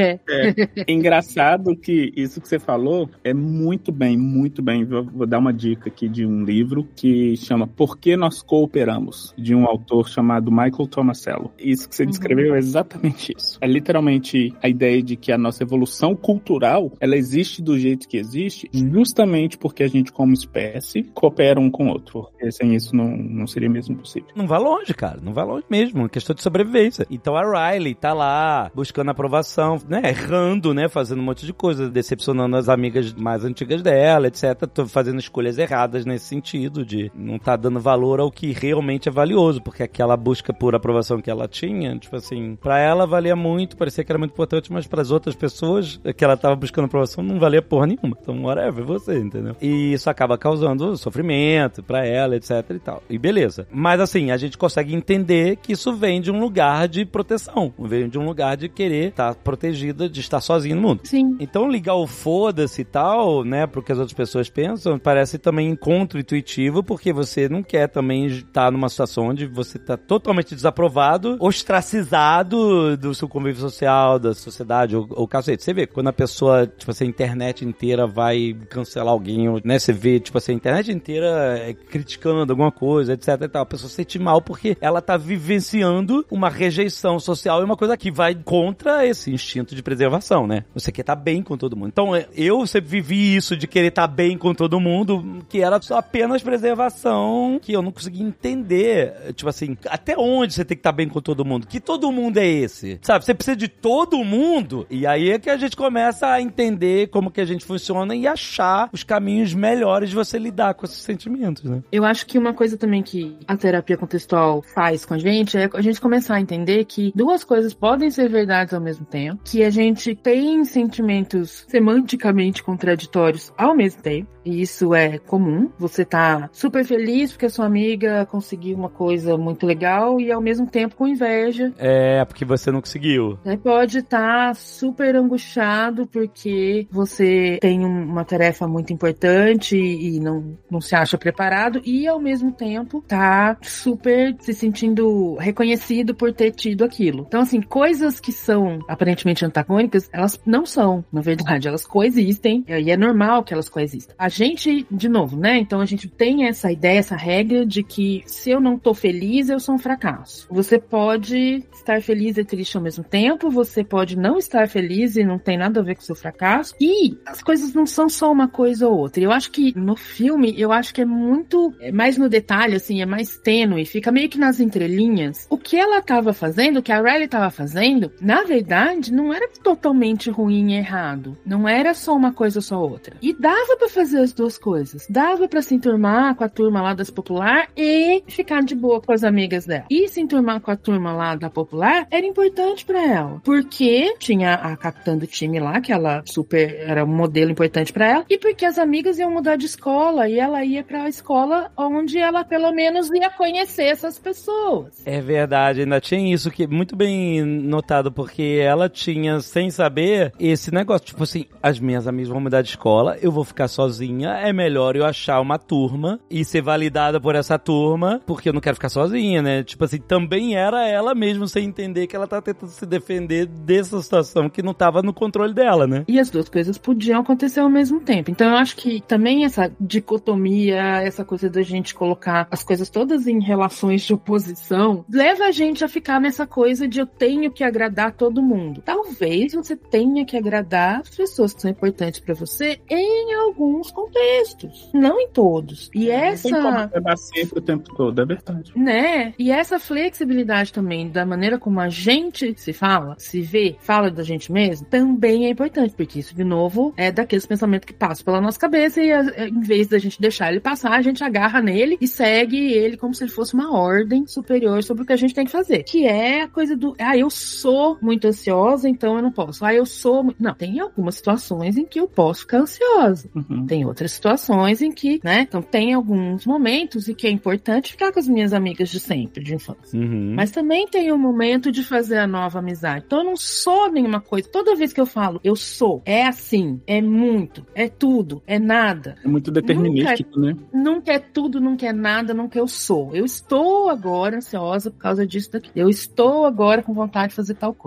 É engraçado que isso que você falou é muito bem. Vou dar uma dica aqui de um livro que chama Por que Nós Cooperamos, de um autor chamado Michael Tomasello. Isso que você descreveu é exatamente isso. É literalmente a ideia de que a nossa evolução cultural, ela existe do jeito que existe, justamente porque a gente, como espécie, coopera um com o outro. Porque sem isso não seria mesmo possível. Não vai longe, cara. Não vai longe mesmo. É questão de sobrevivência. Então a Riley tá lá, buscando aprovação, né? Errando, né? Fazendo um monte de coisa, decepcionando as amigas mais antigas dela, etc. Tô fazendo escolhas erradas nesse sentido de não tá dando valor ao que realmente é valioso, porque aquela busca por aprovação que ela tinha, tipo assim, pra ela valia muito, parecia que era muito importante, mas pras outras pessoas que ela tava buscando aprovação não valia porra nenhuma. Então, whatever, você, entendeu? E isso acaba causando sofrimento pra ela, etc e tal. E beleza. Mas assim, a gente consegue entender que isso vem de um lugar de proteção, vem de um lugar de querer estar protegida, de estar sozinha no mundo. Sim. Então ligar o foda-se e tal, né, pro que as outras pessoas pensam, parece também contra-intuitivo, porque você não quer também estar numa situação onde você tá totalmente desaprovado, ostracizado do seu convívio social, da sociedade, ou cacete. Você vê, quando a pessoa, tipo assim, a internet inteira vai cancelar alguém, né, você vê, tipo assim, a internet inteira criticando alguma coisa, etc e tal, a pessoa se sente mal porque ela tá vivenciando uma rejeição social e uma coisa que vai contra esse instinto de preservação, né? Você quer estar bem com todo mundo. Então, eu sempre vivi isso de querer estar bem com todo mundo, que era só apenas preservação, que eu não conseguia entender, tipo assim, até onde você tem que estar bem com todo mundo? Que todo mundo é esse? Sabe? Você precisa de todo mundo? E aí é que a gente começa a entender como que a gente funciona e achar os caminhos melhores de você lidar com esses sentimentos, né? Eu acho que uma coisa também que a terapia contextual faz com a gente é a gente começar a entender que duas coisas podem ser verdades ao mesmo tempo, que a gente tem sentimentos semanticamente contraditórios ao mesmo tempo, e isso é comum. Você tá super feliz porque a sua amiga conseguiu uma coisa muito legal e ao mesmo tempo com inveja. É, porque você não conseguiu. Você pode estar super angustiado porque você tem uma tarefa muito importante e não se acha preparado, e ao mesmo tempo tá super se sentindo reconhecido por ter tido aquilo. Então, assim, coisas que são aparentemente antagônicas, elas não são, na verdade, elas coexistem, e é normal que elas coexistam. A gente, de novo, né, então a gente tem essa ideia, essa regra de que se eu não tô feliz, eu sou um fracasso. Você pode estar feliz e triste ao mesmo tempo, você pode não estar feliz e não tem nada a ver com o seu fracasso, e as coisas não são só uma coisa ou outra. Eu acho que no filme, eu acho que é muito, mais no detalhe, assim, é mais tênue, fica meio que nas entrelinhas. O que ela tava fazendo, o que a Riley tava fazendo, na verdade, não era totalmente ruim e errado. Não era só uma coisa ou só outra. E dava pra fazer as duas coisas. Dava pra se enturmar com a turma lá das Popular e ficar de boa com as amigas dela. E se enturmar com a turma lá da Popular era importante pra ela. Porque tinha a capitã do time lá, que ela era um modelo importante pra ela. E porque as amigas iam mudar de escola e ela ia pra escola onde ela pelo menos ia conhecer essas pessoas. É verdade, ainda tinha isso que muito bem notado, porque ela tinha, sem saber, esse negócio, tipo assim, as minhas amigas vão mudar de escola, eu vou ficar sozinha, é melhor eu achar uma turma e ser validada por essa turma, porque eu não quero ficar sozinha, né? Tipo assim, também era ela mesmo sem entender que ela tava tentando se defender dessa situação que não tava no controle dela, né? E as duas coisas podiam acontecer ao mesmo tempo. Então eu acho que também essa dicotomia, essa coisa da gente colocar as coisas todas em relações de oposição, leva a gente a ficar nessa coisa de eu tenho que agradar todo mundo. Talvez você tenha que agradar as pessoas que são importantes pra você em alguns contextos, não em todos. E essa... Não tem como agradar sempre o tempo todo, é verdade. Né? E essa flexibilidade também, da maneira como a gente se fala, se vê, fala da gente mesmo, também é importante, porque isso, de novo, é daqueles pensamentos que passam pela nossa cabeça e em vez da gente deixar ele passar, a gente agarra nele e segue ele como se ele fosse uma ordem superior sobre o que a gente tem que fazer. Que é a coisa do, eu sou muito ansiosa, então eu não posso. Eu sou... Não, tem algumas situações em que eu posso ficar ansiosa. Tem outras situações em que, né? Então tem alguns momentos em que é importante ficar com as minhas amigas de sempre, de infância. Mas também tem o momento de fazer a nova amizade. Então eu não sou nenhuma coisa. Toda vez que eu falo, eu sou, é assim, é muito, é tudo, é nada. É muito determinístico, né? Nunca é tudo, nunca é nada, nunca eu sou. Eu estou agora ansiosa por causa disso daqui. Eu estou agora com vontade de fazer tal coisa. Então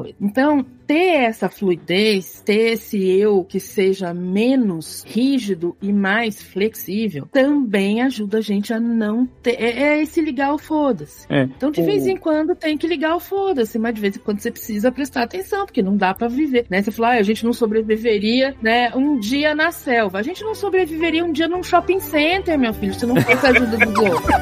Então, ter essa fluidez, ter esse eu que seja menos rígido e mais flexível, também ajuda a gente a não ter... É esse ligar o foda-se. Então, de vez em quando, tem que ligar o foda-se, mas de vez em quando você precisa prestar atenção, porque não dá pra viver, né? Você fala, a gente não sobreviveria, né, um dia na selva. A gente não sobreviveria um dia num shopping center, meu filho, se não fosse a ajuda dos outros.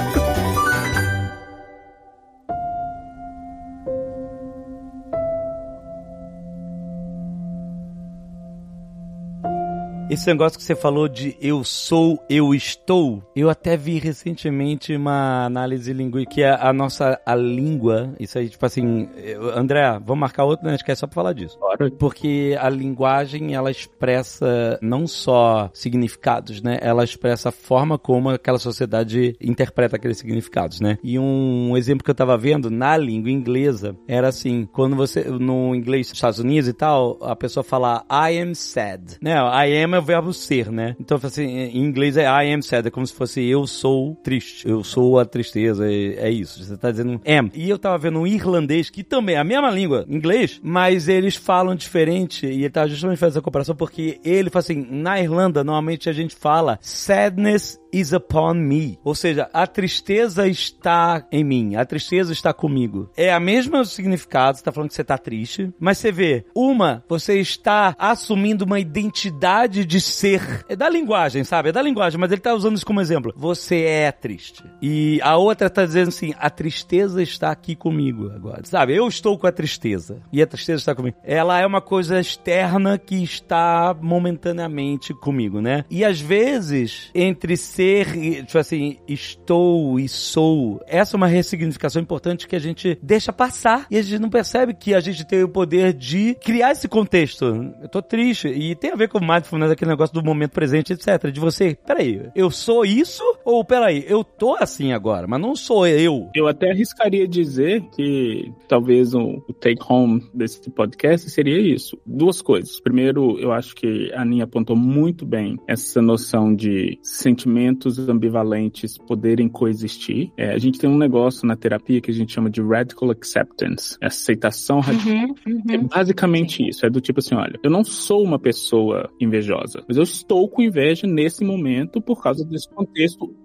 Esse negócio que você falou de eu sou, eu estou, eu até vi recentemente uma análise linguística, que é a língua, isso aí, tipo assim, André, vamos marcar outro, né? Acho que é só pra falar disso. Claro. Porque a linguagem, ela expressa não só significados, né? Ela expressa a forma como aquela sociedade interpreta aqueles significados, né? E um exemplo que eu tava vendo na língua inglesa era assim, quando você, no inglês dos Estados Unidos e tal, a pessoa fala I am sad, né? I am é o verbo ser, né? Então, assim, em inglês é I am sad, é como se fosse eu sou triste, eu sou a tristeza, é isso. Você tá dizendo am. E eu tava vendo um irlandês, que também é a mesma língua, inglês, mas eles falam diferente, e ele tava justamente fazendo essa comparação, porque ele fala assim, na Irlanda, normalmente a gente fala sadness is upon me. Ou seja, a tristeza está em mim, a tristeza está comigo. É a mesma significado, você tá falando que você tá triste, mas você vê, você está assumindo uma identidade de ser. É da linguagem, sabe? É da linguagem, mas ele tá usando isso como exemplo. Você é triste. E a outra tá dizendo assim, a tristeza está aqui comigo agora. Sabe? Eu estou com a tristeza. E a tristeza está comigo. Ela é uma coisa externa que está momentaneamente comigo, né? E às vezes, entre ser, tipo assim, estou e sou, essa é uma ressignificação importante que a gente deixa passar e a gente não percebe que a gente tem o poder de criar esse contexto. Eu tô triste. E tem a ver com mindfulness, aquele negócio do momento presente, etc. De você, peraí, eu sou isso? Ou peraí, eu tô assim agora, mas não sou eu. Eu até arriscaria dizer que talvez o take home desse podcast seria isso. Duas coisas. Primeiro, eu acho que a Aninha apontou muito bem essa noção de sentimentos ambivalentes poderem coexistir. A gente tem um negócio na terapia que a gente chama de radical acceptance, aceitação radical. É basicamente isso. É do tipo assim, olha, eu não sou uma pessoa invejosa, mas eu estou com inveja nesse momento por causa desse contexto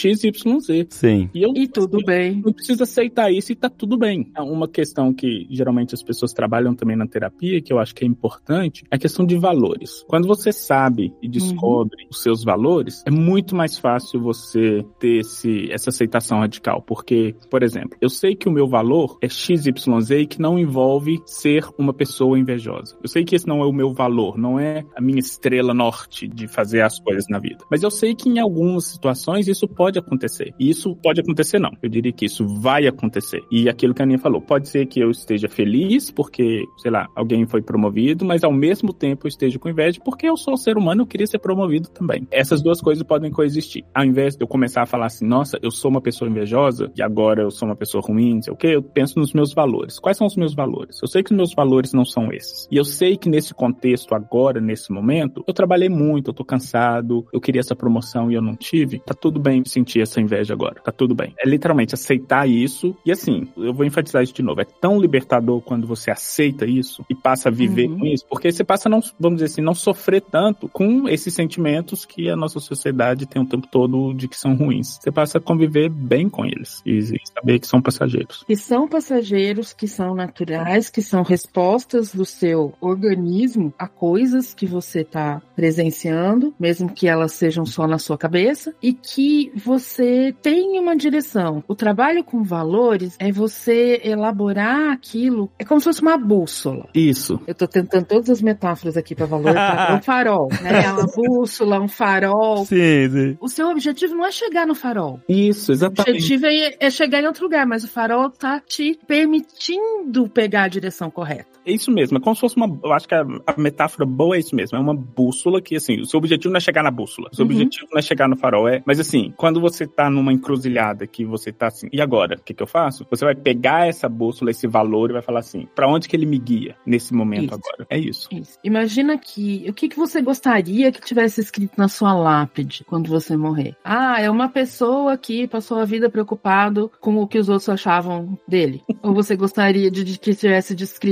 XYZ. Sim. E tudo bem. Não precisa aceitar isso e tá tudo bem. Uma questão que geralmente as pessoas trabalham também na terapia, que eu acho que é importante, é a questão de valores. Quando você sabe e descobre os seus valores, é muito mais fácil você ter essa aceitação radical, porque, por exemplo, eu sei que o meu valor é XYZ e que não envolve ser uma pessoa invejosa. Eu sei que esse não é o meu valor, não é a minha estrela norte de fazer as coisas na vida. Mas eu sei que em algumas situações isso pode acontecer. E isso pode acontecer não. Eu diria que isso vai acontecer. E aquilo que a Aninha falou, pode ser que eu esteja feliz porque, sei lá, alguém foi promovido, mas ao mesmo tempo eu esteja com inveja porque eu sou ser humano e eu queria ser promovido também. Essas duas coisas podem coexistir. Ao invés de eu começar a falar assim, nossa, eu sou uma pessoa invejosa e agora eu sou uma pessoa ruim, não sei o quê, eu penso nos meus valores. Quais são os meus valores? Eu sei que os meus valores não são esses. E eu sei que nesse contexto agora, nesse momento, eu trabalhei muito, eu tô cansado, eu queria essa promoção e eu não tive. Tá tudo bem sentir essa inveja agora. Tá tudo bem. É literalmente aceitar isso. E assim, eu vou enfatizar isso de novo. É tão libertador quando você aceita isso e passa a viver com isso, porque você passa a não, vamos dizer assim, não sofrer tanto com esses sentimentos que a nossa sociedade tem o tempo todo de que são ruins. Você passa a conviver bem com eles e saber que são passageiros. Que são passageiros, que são naturais, que são respostas do seu organismo a coisas que você está presenciando, mesmo que elas sejam só na sua cabeça, e que você tem uma direção. O trabalho com valores é você elaborar aquilo, é como se fosse uma bússola. Isso. Eu tô tentando todas as metáforas aqui para valor, tá? Um farol, né? Uma bússola, um farol. Sim, sim. O seu objetivo não é chegar no farol. Isso, exatamente. O objetivo é chegar em outro lugar, mas o farol tá te permitindo pegar a direção correta. É isso mesmo, é como se fosse eu acho que a metáfora boa é isso mesmo, é uma bússola que, assim, o seu objetivo não é chegar na bússola, o seu objetivo não é chegar no farol, mas assim, quando você tá numa encruzilhada que você tá assim, e agora, o que eu faço? Você vai pegar essa bússola, esse valor e vai falar assim, pra onde que ele me guia nesse momento agora? É isso. Imagina que, o que você gostaria que tivesse escrito na sua lápide quando você morrer? Ah, é uma pessoa que passou a vida preocupado com o que os outros achavam dele. Ou você gostaria de que tivesse descrito lá uma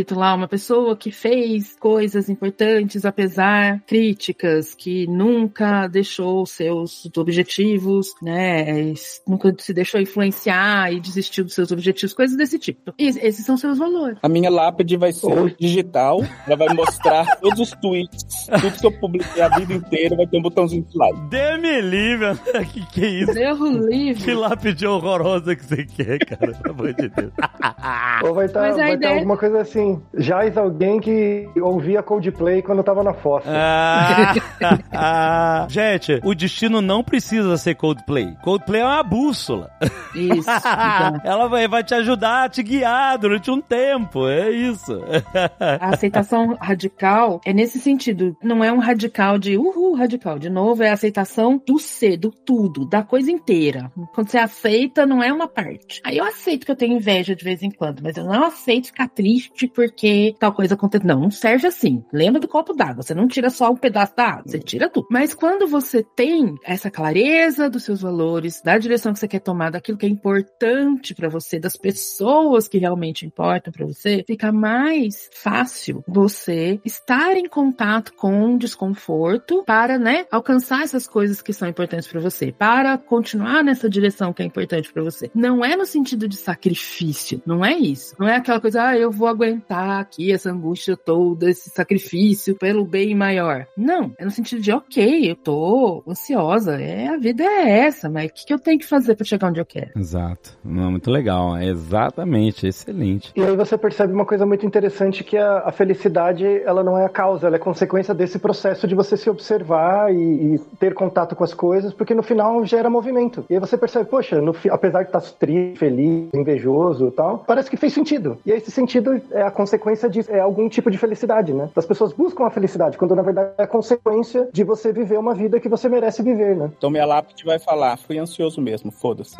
uma pessoa que fez coisas importantes, apesar críticas, que nunca deixou seus objetivos, né? Nunca se deixou influenciar e desistiu dos seus objetivos, coisas desse tipo. E esses são seus valores. A minha lápide vai ser digital, ela vai mostrar todos os tweets, tudo que eu publiquei a vida inteira, vai ter um botãozinho de like. Dê-me livre, que é isso? Deus livre. Que lápide horrorosa que você quer, cara, pelo amor de Deus. Ou vai ter alguma coisa assim, jaz alguém que ouvia Coldplay quando tava na fossa. Gente, o destino não precisa ser Coldplay. Coldplay é uma bússola. Isso. Ela vai te ajudar a te guiar durante um tempo, é isso. A aceitação radical é nesse sentido, não é um radical de radical. De novo, é a aceitação do ser, do tudo, da coisa inteira. Quando você aceita, não é uma parte. Aí eu aceito que eu tenho inveja de vez em quando, mas eu não aceito ficar triste porque tal coisa acontece. Não serve assim. Lembra do copo d'água. Você não tira só um pedaço da água, você tira tudo. Mas quando você tem essa clareza dos seus valores, da direção que você quer tomar, daquilo que é importante pra você, das pessoas que realmente importam pra você, fica mais fácil você estar em contato com o desconforto para, né, alcançar essas coisas que são importantes pra você, para continuar nessa direção que é importante pra você. Não é no sentido de sacrifício, não é isso. Não é aquela coisa, eu vou aguentar aqui essa angústia toda, esse sacrifício pelo bem maior. Não, é no sentido de, ok, eu tô ansiosa, a vida é essa, mas o que eu tenho que fazer pra chegar onde eu quero? Exato. Não, muito legal, exatamente, excelente. E aí você percebe uma coisa muito interessante, que a felicidade, ela não é a causa, ela é consequência desse processo de você se observar e ter contato com as coisas, porque no final gera movimento. E aí você percebe, poxa, apesar de estar triste, feliz, invejoso e tal, parece que fez sentido. E esse sentido é a consequência de algum tipo de felicidade, né? As pessoas buscam a felicidade, quando na verdade é a consequência de você viver uma vida que você merece viver, né? Então minha lápide vai falar, fui ansioso mesmo, foda-se.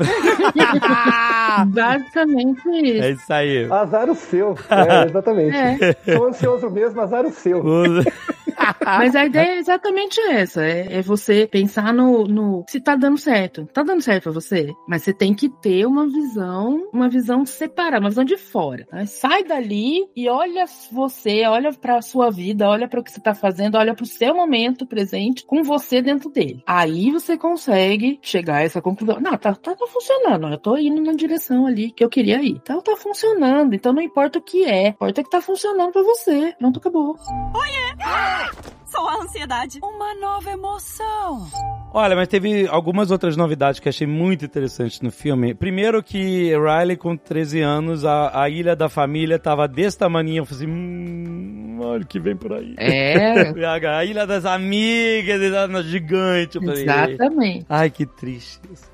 Basicamente isso. É isso aí. Azar o seu. Exatamente. Sou ansioso mesmo, azar o seu. Mas a ideia é exatamente essa. É você pensar no se tá dando certo. Tá dando certo pra você? Mas você tem que ter uma visão separada, uma visão de fora. Tá? Sai dali e olha você, olha pra sua vida, olha pra o que você tá fazendo, olha pro seu momento presente com você dentro dele. Aí você consegue chegar a essa conclusão. Não, tá funcionando. Eu tô indo na direção ali que eu queria ir. Então tá funcionando. Então não importa o que importa que tá funcionando pra você. Pronto, acabou. Oiê! Sou a ansiedade. Uma nova emoção. Olha, mas teve algumas outras novidades que achei muito interessantes no filme. Primeiro que Riley, com 13 anos, a ilha da família tava desse tamaninho. Eu falei assim, olha o que vem por aí. A ilha das amigas, gigante. Eu falei, exatamente. Ai, que triste isso.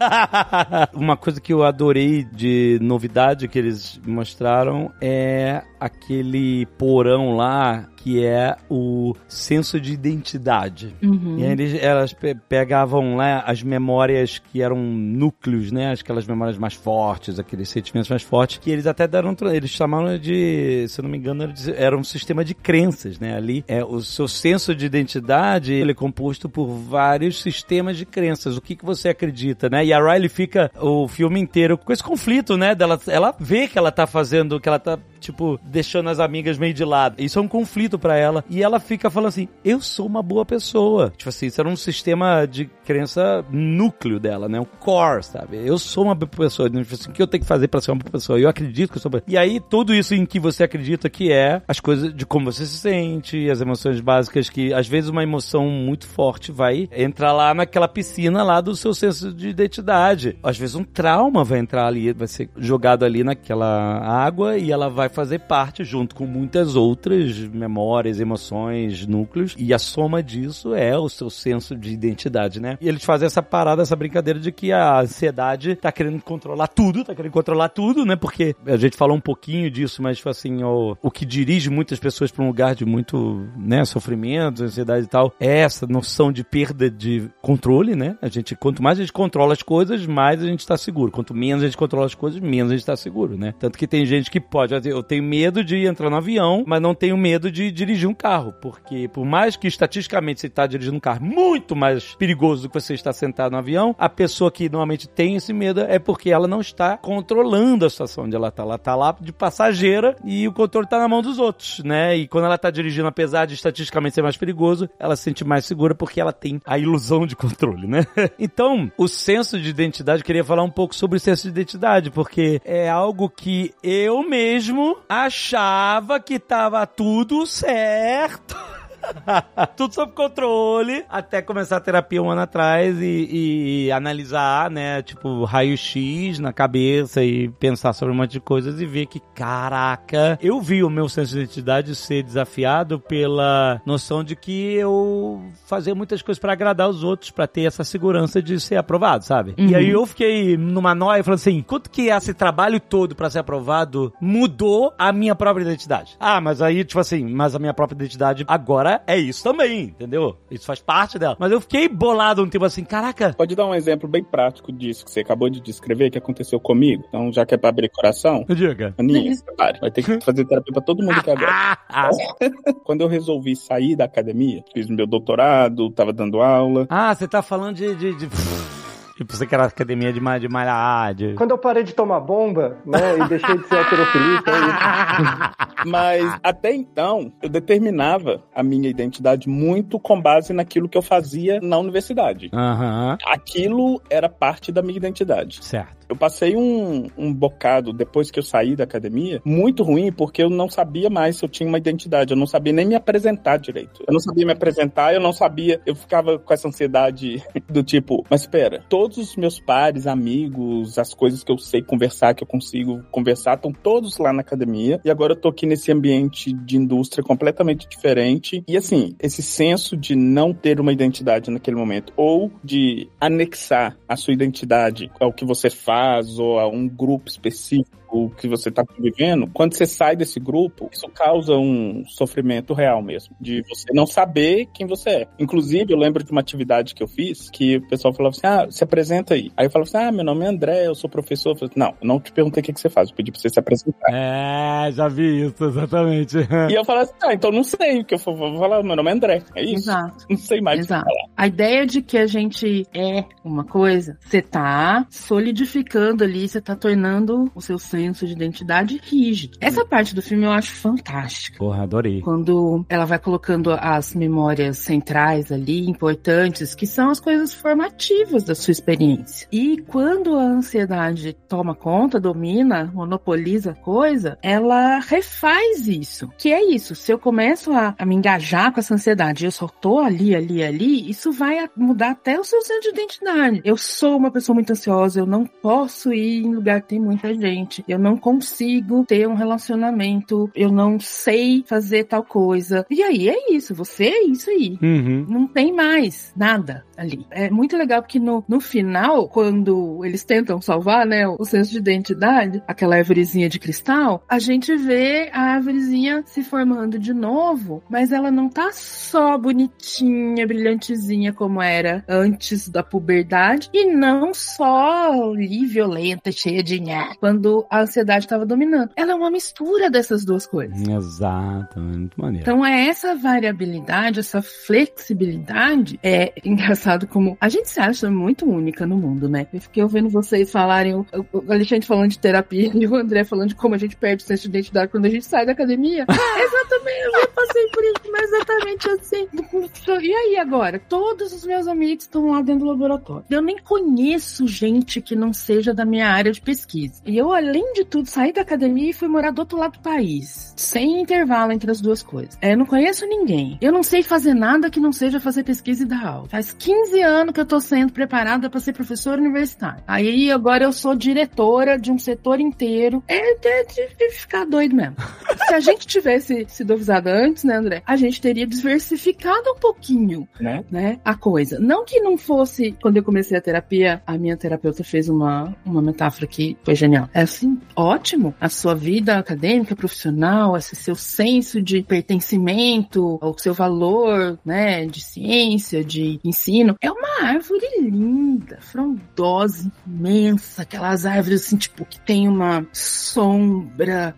Uma coisa que eu adorei de novidade que eles mostraram é aquele porão lá que é o senso de identidade. Uhum. E elas pegavam lá as memórias que eram núcleos, né? Aquelas memórias mais fortes, aqueles sentimentos mais fortes, que eles até eles chamaram de, se eu não me engano, era um sistema de crenças, né? Ali, o seu senso de identidade, ele é composto por vários sistemas de crenças. O que você acredita, né? E a Riley fica o filme inteiro com esse conflito, né? Ela vê que ela tá fazendo, que ela tá, tipo, deixando as amigas meio de lado. Isso é um conflito pra ela. E ela fica falando assim, eu sou uma boa pessoa. Tipo assim, isso era um sistema de crença núcleo dela, né? Um core, sabe? Eu sou uma boa pessoa. Tipo assim, o que eu tenho que fazer pra ser uma boa pessoa? Eu acredito que eu sou boa. E aí, tudo isso em que você acredita que é as coisas de como você se sente, as emoções básicas, que às vezes uma emoção muito forte vai entrar lá naquela piscina lá do seu senso de identidade. Às vezes um trauma vai entrar ali, vai ser jogado ali naquela água e ela vai fazer parte junto com muitas outras memórias, emoções, núcleos, e a soma disso é o seu senso de identidade, né? E eles fazem essa parada, essa brincadeira de que a ansiedade tá querendo controlar tudo, né? Porque a gente falou um pouquinho disso, mas assim, o que dirige muitas pessoas pra um lugar de muito, né, sofrimento, ansiedade e tal, é essa noção de perda de controle, né? Quanto mais a gente controla as coisas, mais a gente tá seguro. Quanto menos a gente controla as coisas, menos a gente tá seguro, né? Tanto que tem gente que eu tenho medo de entrar no avião, mas não tenho medo de de dirigir um carro, porque por mais que estatisticamente você está dirigindo um carro muito mais perigoso do que você está sentado no avião, a pessoa que normalmente tem esse medo é porque ela não está controlando a situação onde ela está lá de passageira e o controle está na mão dos outros, né? E quando ela está dirigindo, apesar de estatisticamente ser mais perigoso, ela se sente mais segura porque ela tem a ilusão de controle, né? Então, o senso de identidade, eu queria falar um pouco sobre o senso de identidade, porque é algo que eu mesmo achava que tava tudo certo. Tudo sob controle, até começar a terapia um ano atrás e analisar, né, tipo, raio-x na cabeça e pensar sobre um monte de coisas e ver que, caraca, eu vi o meu senso de identidade ser desafiado pela noção de que eu fazia muitas coisas pra agradar os outros, pra ter essa segurança de ser aprovado, sabe? E aí eu fiquei numa noia, falando assim, quanto que esse trabalho todo pra ser aprovado mudou a minha própria identidade? Ah, mas aí, tipo assim, mas a minha própria identidade agora é isso também, entendeu? Isso faz parte dela. Mas eu fiquei bolado um tempo assim, caraca. Pode dar um exemplo bem prático disso que você acabou de descrever, que aconteceu comigo? Então, já que é pra abrir coração, diga. Aninha, separe. Vai ter que fazer terapia pra todo mundo aqui agora. Quando eu resolvi sair da academia, fiz meu doutorado, tava dando aula. Ah, você tá falando de... Tipo, você quer a academia de malhar. Quando eu parei de tomar bomba, né, e deixei de ser alterofilista, Mas até então, eu determinava a minha identidade muito com base naquilo que eu fazia na universidade. Aquilo era parte da minha identidade. Certo. Eu passei um bocado, depois que eu saí da academia, muito ruim, porque eu não sabia mais se eu tinha uma identidade. Eu não sabia nem me apresentar direito. Eu não sabia me apresentar, eu não sabia... Eu ficava com essa ansiedade do tipo, mas espera, todos os meus pares, amigos, as coisas que eu sei conversar, que eu consigo conversar, estão todos lá na academia. E agora eu tô aqui nesse ambiente de indústria completamente diferente. E assim, esse senso de não ter uma identidade naquele momento, ou de anexar a sua identidade ao que você faz, ou a um grupo específico que você está convivendo, quando você sai desse grupo, isso causa um sofrimento real mesmo, de você não saber quem você é. Inclusive, eu lembro de uma atividade que eu fiz, que o pessoal falava assim, se apresenta aí. Aí eu falava assim, meu nome é André, eu sou professor. Eu falei, não, eu não te perguntei o que você faz, eu pedi pra você se apresentar. Já vi isso, exatamente. E eu falava assim, então não sei o que eu vou falar, meu nome é André, é isso. Exato. Não sei mais o que falar. A ideia de que a gente é uma coisa, você tá solidificando ali, você tá tornando o seu senso de identidade rígido. Essa parte do filme eu acho fantástica. Porra, adorei. Quando ela vai colocando as memórias centrais ali, importantes, que são as coisas formativas da sua experiência. E quando a ansiedade toma conta, domina, monopoliza a coisa, ela refaz isso. Que é isso, se eu começo a me engajar com essa ansiedade, eu só tô ali, isso vai mudar até o seu senso de identidade. Eu sou uma pessoa muito ansiosa, eu não posso ir em lugar que tem muita gente, eu não consigo ter um relacionamento, eu não sei fazer tal coisa. E aí é isso, você é isso aí. Não tem mais nada ali. É muito legal porque no final, quando eles tentam salvar, né, o senso de identidade, aquela árvorezinha de cristal, a gente vê a árvorezinha se formando de novo, mas ela não tá só bonitinha, brilhantezinha como era antes da puberdade, e não só ali, violenta, cheia de nhá, quando a ansiedade estava dominando. Ela é uma mistura dessas duas coisas. Exato, muito maneiro. Então é essa variabilidade, essa flexibilidade, é engraçado como a gente se acha muito única no mundo, né? Eu fiquei ouvindo vocês falarem, o Alexandre falando de terapia e o André falando de como a gente perde o senso de identidade quando a gente sai da academia. Exatamente, eu já passei por isso, mas exatamente assim. E aí agora? Todos os meus amigos estão lá dentro do laboratório. Eu nem conheço gente que não seja da minha área de pesquisa. E eu, além de tudo, saí da academia e fui morar do outro lado do país. Sem intervalo entre as duas coisas. Eu não conheço ninguém. Eu não sei fazer nada que não seja fazer pesquisa e dar aula. Faz 15 anos que eu tô sendo preparada para ser professora universitária. Aí agora eu sou diretora de um setor inteiro. É de ficar doido mesmo. Se a gente tivesse sido avisada antes, né, André? A gente teria diversificado um pouquinho, né? A coisa. Não que não fosse... Quando eu comecei a terapia, a minha terapeuta fez uma metáfora que foi genial. É assim, ótimo. A sua vida acadêmica, profissional, esse seu senso de pertencimento, o seu valor, né, de ciência, de ensino, é uma árvore linda, frondosa, imensa, aquelas árvores assim, tipo, que tem uma sombra, que acolhe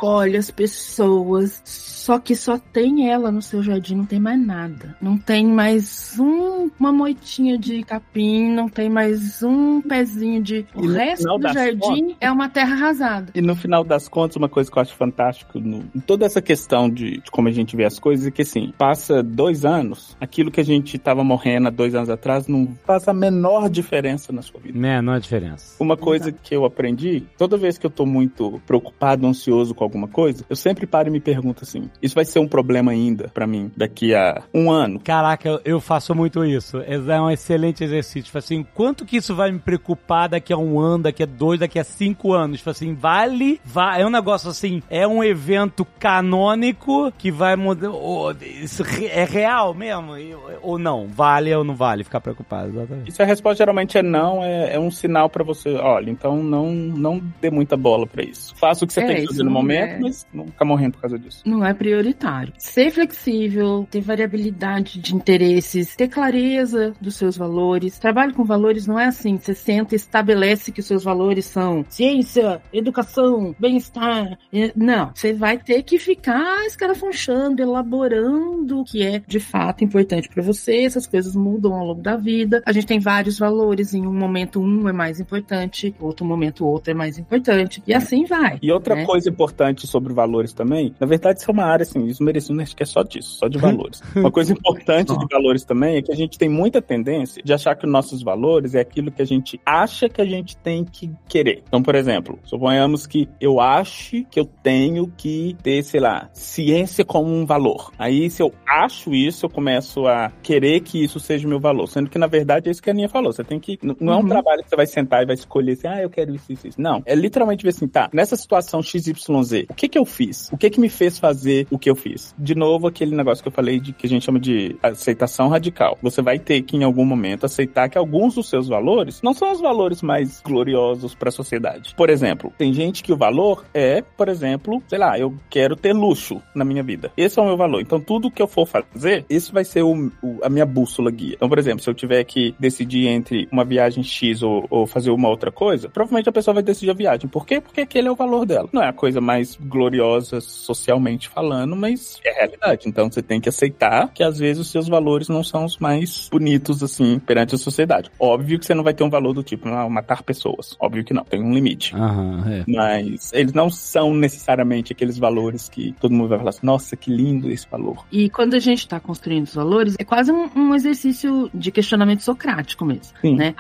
escolhe as pessoas, só que só tem ela no seu jardim, não tem mais nada. Não tem mais uma moitinha de capim, não tem mais um pezinho de... O resto do jardim é uma terra arrasada. E no final das contas, uma coisa que eu acho fantástico em toda essa questão de como a gente vê as coisas é que, assim, passa 2 anos, aquilo que a gente tava morrendo há 2 anos atrás não faz a menor diferença na sua vida. Menor diferença. Uma coisa que eu aprendi, toda vez que eu tô muito preocupado, ansioso com alguma coisa, eu sempre paro e me pergunto assim, isso vai ser um problema ainda pra mim daqui a 1 ano? Caraca, eu faço muito isso. É um excelente exercício. Tipo assim, quanto que isso vai me preocupar daqui a 1 ano, daqui a 2, daqui a 5 anos? Tipo assim, vale? É um negócio assim, é um evento canônico que vai mudar. Isso é real mesmo? Ou não? Vale ou não vale ficar preocupado? Exatamente. E se a resposta geralmente é não, é um sinal pra você, olha, então não dê muita bola pra isso. Faça o que você tem que fazer no momento, mas não ficar morrendo por causa disso. Não é prioritário. Ser flexível, ter variabilidade de interesses, ter clareza dos seus valores. Trabalho com valores não é assim, você senta e estabelece que os seus valores são ciência, educação, bem-estar. Não, você vai ter que ficar escarafunchando, elaborando o que é de fato importante pra você. Essas coisas mudam ao longo da vida. A gente tem vários valores, em um momento um é mais importante, outro momento outro é mais importante, e assim vai. E outra coisa importante sobre valores também, na verdade isso é uma área assim, isso merecia, acho que é só disso, só de valores. Uma coisa importante de valores também é que a gente tem muita tendência de achar que os nossos valores é aquilo que a gente acha que a gente tem que querer. Então, por exemplo, suponhamos que eu ache que eu tenho que ter, sei lá, ciência como um valor. Aí, se eu acho isso, eu começo a querer que isso seja o meu valor. Sendo que, na verdade, é isso que a Aninha falou. Você tem que... Não é um trabalho que você vai sentar e vai escolher assim, eu quero isso. Não. É literalmente ver assim, tá, nessa situação XYZ, o que eu fiz? O que me fez fazer o que eu fiz? De novo, aquele negócio que eu falei que a gente chama de aceitação radical. Você vai ter que, em algum momento, aceitar que alguns dos seus valores não são os valores mais gloriosos para a sociedade. Por exemplo, tem gente que o valor é, por exemplo, sei lá, eu quero ter luxo na minha vida. Esse é o meu valor. Então, tudo que eu for fazer, isso vai ser a minha bússola guia. Então, por exemplo, se eu tiver que decidir entre uma viagem X ou fazer uma outra coisa, provavelmente a pessoa vai decidir a viagem. Por quê? Porque aquele é o valor dela. Não é a coisa mais gloriosa socialmente falando, mas é a realidade. Então, você tem que aceitar que, às vezes, os seus valores não são os mais bonitos, assim, perante a sociedade. Óbvio que você não vai ter um valor do tipo, matar pessoas. Óbvio que não. Tem um limite. Mas eles não são necessariamente aqueles valores que todo mundo vai falar assim, nossa, que lindo esse valor. E quando a gente está construindo os valores, é quase um exercício de questionamento socrático mesmo. Sim. Né?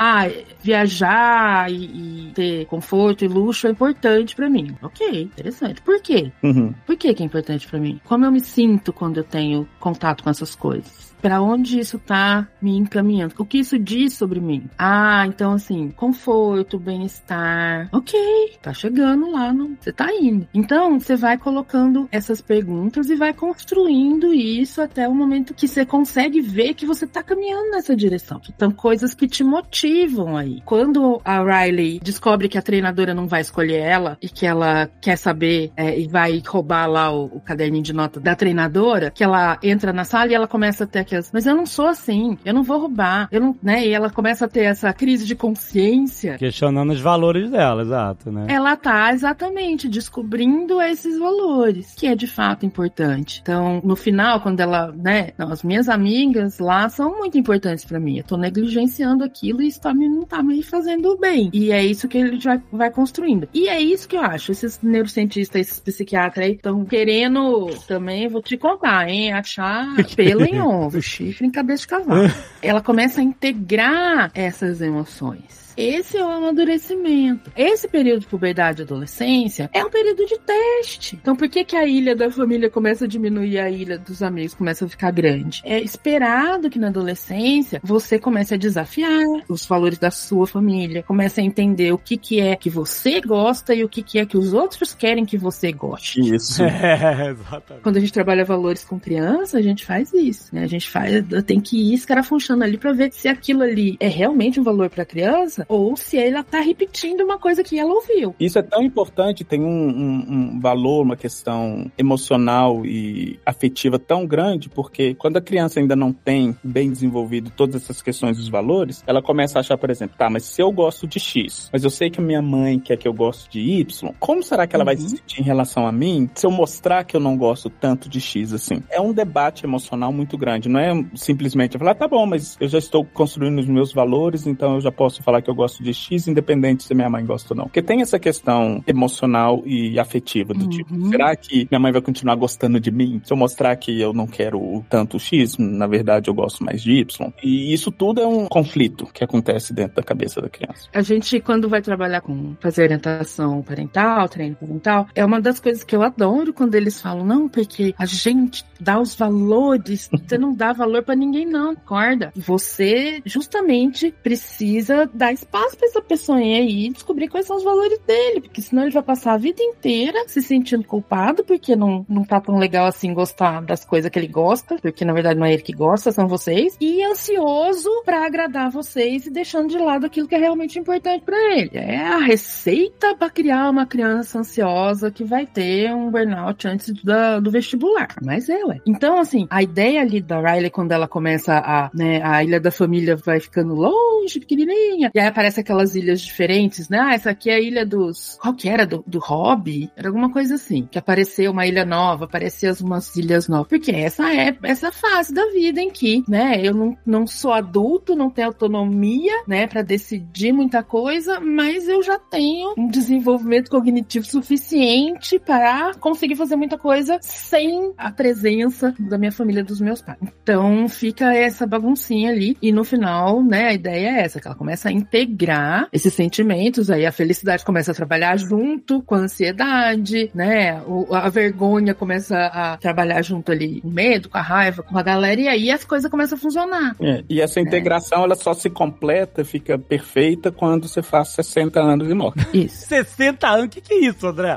Viajar e ter conforto e luxo é importante pra mim. Ok, interessante. Por quê? Por que é importante pra mim? Como eu me sinto quando eu tenho contato com essas coisas? Pra onde isso tá me encaminhando? O que isso diz sobre mim? Então assim, conforto, bem-estar. Ok, tá chegando lá, você tá indo. Então, você vai colocando essas perguntas e vai construindo isso até o momento que você consegue ver que você tá caminhando nessa direção. Então, coisas que te motivam aí. Quando a Riley descobre que a treinadora não vai escolher ela e que ela quer saber e vai roubar lá o caderninho de nota da treinadora, que ela entra na sala e ela começa a ter mas eu não sou assim, eu não vou roubar, e ela começa a ter essa crise de consciência. Questionando os valores dela, exato, né? Ela tá exatamente descobrindo esses valores, que é de fato importante. Então, no final, quando ela, as minhas amigas lá são muito importantes pra mim, eu tô negligenciando aquilo e isso não tá me fazendo bem. E é isso que ele vai construindo. E é isso que eu acho, esses neurocientistas, esses psiquiatras aí, estão querendo também, vou te contar, achar pelo em ovo. Chifre em cabeça de cavalo. Ela começa a integrar essas emoções. Esse é o amadurecimento. Esse período de puberdade e adolescência é um período de teste. Então, por que a ilha da família começa a diminuir e a ilha dos amigos começa a ficar grande? É esperado que na adolescência você comece a desafiar os valores da sua família, comece a entender o que é que você gosta e o que é que os outros querem que você goste. Isso. Exatamente. Quando a gente trabalha valores com criança, a gente faz isso, né? A gente tem que ir escarafunchando ali pra ver se aquilo ali é realmente um valor pra criança criança, ou se ela tá repetindo uma coisa que ela ouviu. Isso é tão importante, tem um valor, uma questão emocional e afetiva tão grande, porque quando a criança ainda não tem bem desenvolvido todas essas questões dos valores, ela começa a achar, por exemplo, tá, mas se eu gosto de X, mas eu sei que a minha mãe quer que eu goste de Y, como será que ela vai se sentir em relação a mim se eu mostrar que eu não gosto tanto de X assim? É um debate emocional muito grande, não é simplesmente falar, tá bom, mas eu já estou construindo os meus valores, então eu já posso falar que eu gosto de X, independente se minha mãe gosta ou não. Porque tem essa questão emocional e afetiva do tipo, será que minha mãe vai continuar gostando de mim? Se eu mostrar que eu não quero tanto X, na verdade eu gosto mais de Y. E isso tudo é um conflito que acontece dentro da cabeça da criança. A gente, quando vai trabalhar com fazer orientação parental, treino parental, é uma das coisas que eu adoro quando eles falam, não, porque a gente dá os valores, você não dá valor pra ninguém não, concorda? Você justamente precisa dar espaço pra essa pessoa aí e descobrir quais são os valores dele, porque senão ele vai passar a vida inteira se sentindo culpado porque não tá tão legal assim gostar das coisas que ele gosta, porque na verdade não é ele que gosta, são vocês, e ansioso pra agradar vocês e deixando de lado aquilo que é realmente importante pra ele. É a receita pra criar uma criança ansiosa que vai ter um burnout antes do vestibular. Mas ué. Então, assim, a ideia ali da Riley, quando ela começa a Ilha da Família vai ficando longe, pequenininha, e aí aparece aquelas ilhas diferentes, né? Ah, essa aqui é a ilha dos... Qual que era? Do Hobby? Era alguma coisa assim. Que apareceu uma ilha nova, apareciam umas ilhas novas. Porque essa é essa fase da vida em que, né, eu não sou adulto, não tenho autonomia, né, pra decidir muita coisa, mas eu já tenho um desenvolvimento cognitivo suficiente para conseguir fazer muita coisa sem a presença da minha família, dos meus pais. Então fica essa baguncinha ali e no final, né, a ideia é essa, que ela começa a integrar esses sentimentos, aí a felicidade começa a trabalhar junto com a ansiedade, né, a vergonha começa a trabalhar junto ali, com o medo, com a raiva, com a galera, e aí as coisas começam a funcionar. E essa integração, ela só se completa, fica perfeita quando você faz 60 anos e morre. Isso. 60 anos? O que é isso, André?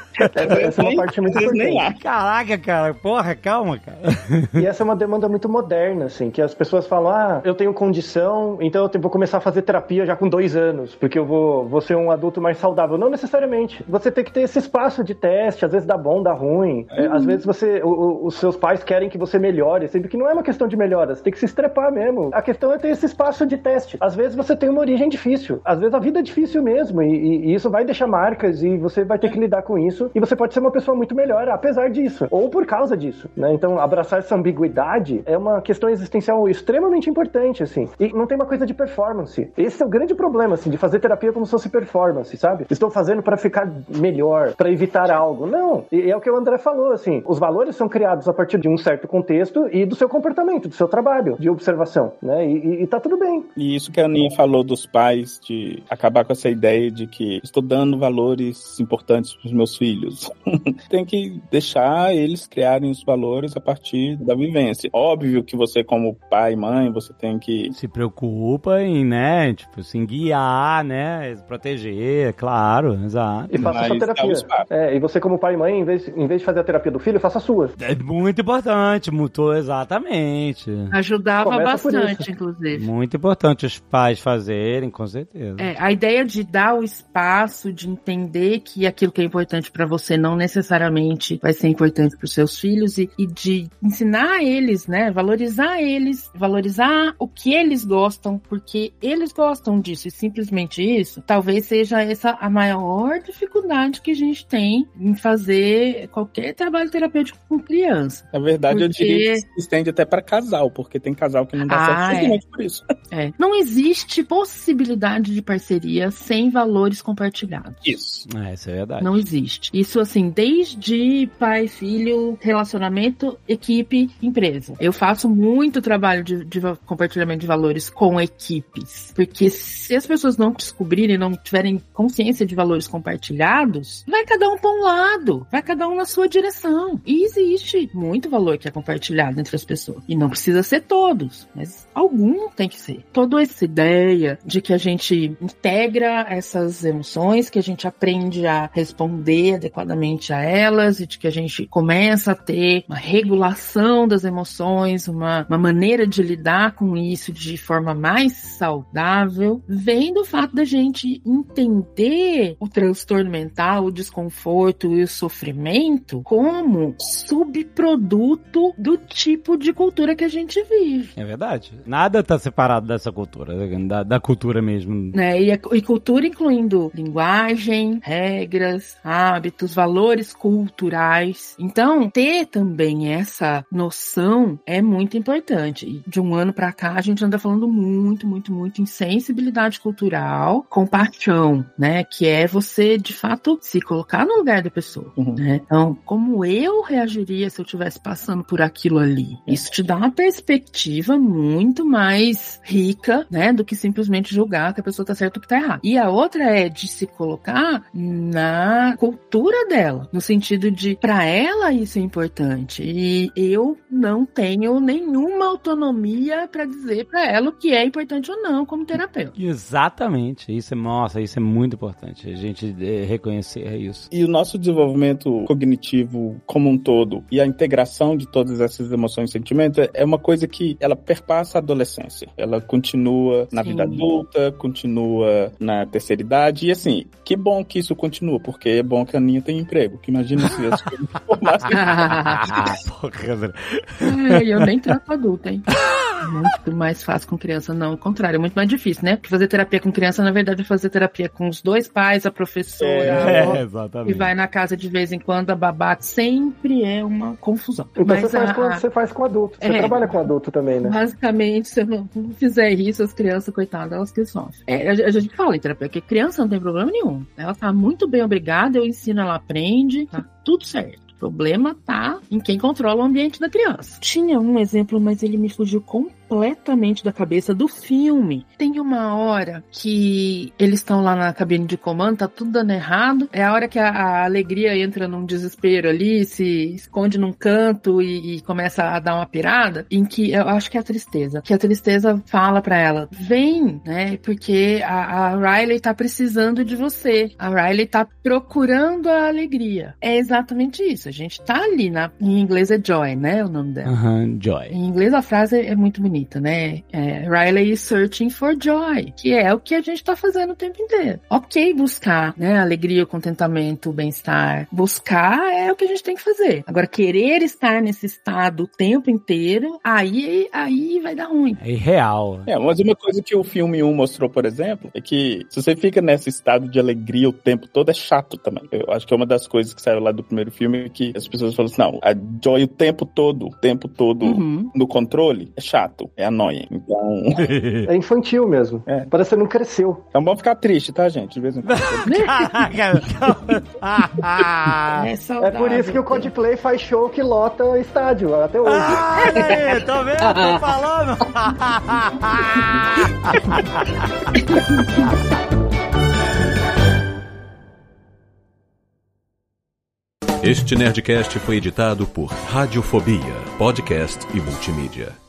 Essa é uma parte muito importante. Caraca, cara. Porra, calma, cara. E essa é uma demanda muito moderna, assim, que as pessoas falam, eu tenho condição, então eu vou começar a fazer terapia já com 2 anos, porque eu vou ser um adulto mais saudável. Não necessariamente. Você tem que ter esse espaço de teste, às vezes dá bom, dá ruim. Às vezes os seus pais querem que você melhore, sendo que não é uma questão de melhora, você tem que se estrepar mesmo. A questão é ter esse espaço de teste. Às vezes você tem uma origem difícil, às vezes a vida é difícil mesmo, e isso vai deixar marcas, e você vai ter que lidar com isso, e você pode ser uma pessoa muito melhor, apesar disso, ou por causa disso, né? Então, abraçar essa ambiguidade é uma questão existencial extremamente importante, assim, e não tem uma coisa de performance. Esse é o grande problema, assim, de fazer terapia como se fosse performance, sabe? Estou fazendo para ficar melhor, para evitar algo. Não, e é o que o André falou, assim, os valores são criados a partir de um certo contexto e do seu comportamento, do seu trabalho de observação, né? E tá tudo bem. E isso que a Aninha falou dos pais, de acabar com essa ideia de que estou dando valores importantes para os meus filhos. Tem que deixar eles criarem os valores a partir da vivência. Óbvio que você, como pai e mãe, você tem que... Se preocupa em, né, tipo, assim, guiar, né, proteger, claro, exato. E faça sua terapia. E você, como pai e mãe, em vez de fazer a terapia do filho, faça a sua. É muito importante, mutou exatamente. Ajudava Começa bastante, inclusive. Muito importante os pais fazerem, com certeza. A ideia de dar o espaço, de entender que aquilo que é importante pra você não necessariamente vai ser importante pros seus filhos e de ensinar eles, né, valorizar eles, valorizar o que eles gostam, porque eles gostam disso, e simplesmente isso, talvez seja essa a maior dificuldade que a gente tem em fazer qualquer trabalho terapêutico com criança. Na verdade, eu diria que se estende até pra casal, porque tem casal que não dá certo justamente por isso. Não existe possibilidade de parceria sem valores compartilhados. Isso. Isso é verdade. Não existe. Isso, assim, desde pai, filho, relacionamento, equipe, empresa. Eu faço muito trabalho de compartilhamento de valores com equipes. Porque se as pessoas não descobrirem, não tiverem consciência de valores compartilhados, compartilhados, vai cada um para um lado, vai cada um na sua direção. E existe muito valor que é compartilhado entre as pessoas. E não precisa ser todos, mas algum tem que ser. Toda essa ideia de que a gente integra essas emoções, que a gente aprende a responder adequadamente a elas e de que a gente começa a ter uma regulação das emoções, uma maneira de lidar com isso de forma mais saudável, vem do fato da gente entender o transtorno mental, o desconforto e o sofrimento como subproduto do tipo de cultura que a gente vive. É verdade. Nada tá separado dessa cultura, da cultura mesmo. E cultura incluindo linguagem, regras, hábitos, valores culturais. Então, ter também essa noção é muito importante. E de um ano pra cá, a gente anda falando muito em sensibilidade cultural, compaixão, né? Que é você, de fato, se colocar no lugar da pessoa, né? Então, como eu reagiria se eu estivesse passando por aquilo ali? Isso te dá uma perspectiva muito mais rica, né? Do que simplesmente julgar que a pessoa tá certa ou que tá errada. E a outra é de se colocar na cultura dela, no sentido de, pra ela isso é importante. E eu não tenho nenhuma autonomia pra dizer pra ela o que é importante ou não como terapeuta. Exatamente. Isso é muito importante. A gente reconhecer isso. E o nosso desenvolvimento cognitivo como um todo e a integração de todas essas emoções e sentimentos é uma coisa que ela perpassa a adolescência. Ela continua na vida adulta, continua na terceira idade. E assim, que bom que isso continua, porque é bom que a Aninha tem emprego. Que imagina se as coisas formassem. Eu nem trato adulta, hein? Muito mais fácil com criança, não. Ao contrário, é muito mais difícil, né? Porque fazer terapia com criança, na verdade, é fazer terapia com os dois pais, a professora, exatamente. E vai na casa de vez em quando, a babá. Sempre é uma confusão. Então mas você faz com adulto. Você trabalha com adulto também, né? Basicamente, se eu não fizer isso, as crianças, coitadas, elas que sofrem. A gente fala em terapia, que criança não tem problema nenhum. Ela tá muito bem obrigada, eu ensino, ela aprende, tá tudo certo. O problema tá em quem controla o ambiente da criança. Tinha um exemplo, mas ele me fugiu completamente da cabeça do filme. Tem uma hora que eles estão lá na cabine de comando, tá tudo dando errado. É a hora que a alegria entra num desespero ali, se esconde num canto e começa a dar uma pirada, em que eu acho que é a tristeza. Que a tristeza fala pra ela, vem, né? Porque a Riley tá precisando de você. A Riley tá procurando a alegria. É exatamente isso. A gente tá ali, em inglês é Joy, né? O nome dela. Joy. Em inglês a frase é muito bonita, né? Riley is searching for joy, que é o que a gente tá fazendo o tempo inteiro. Ok, buscar, né? Alegria, o contentamento, o bem-estar. Buscar é o que a gente tem que fazer. Agora, querer estar nesse estado o tempo inteiro, aí vai dar ruim. É irreal. Mas uma coisa que o filme 1 mostrou, por exemplo, é que se você fica nesse estado de alegria o tempo todo, é chato também. Eu acho que é uma das coisas que saiu lá do primeiro filme, que as pessoas falam assim, não, a Joy o tempo todo no controle, é chato, é annoying. Então... É infantil mesmo. Parece que você não cresceu. Então vamos ficar triste, tá, gente? De vez em quando. É por isso que o Coldplay faz show que lota estádio até hoje. Tô vendo? Tô falando. Este Nerdcast foi editado por Radiofobia, podcast e multimídia.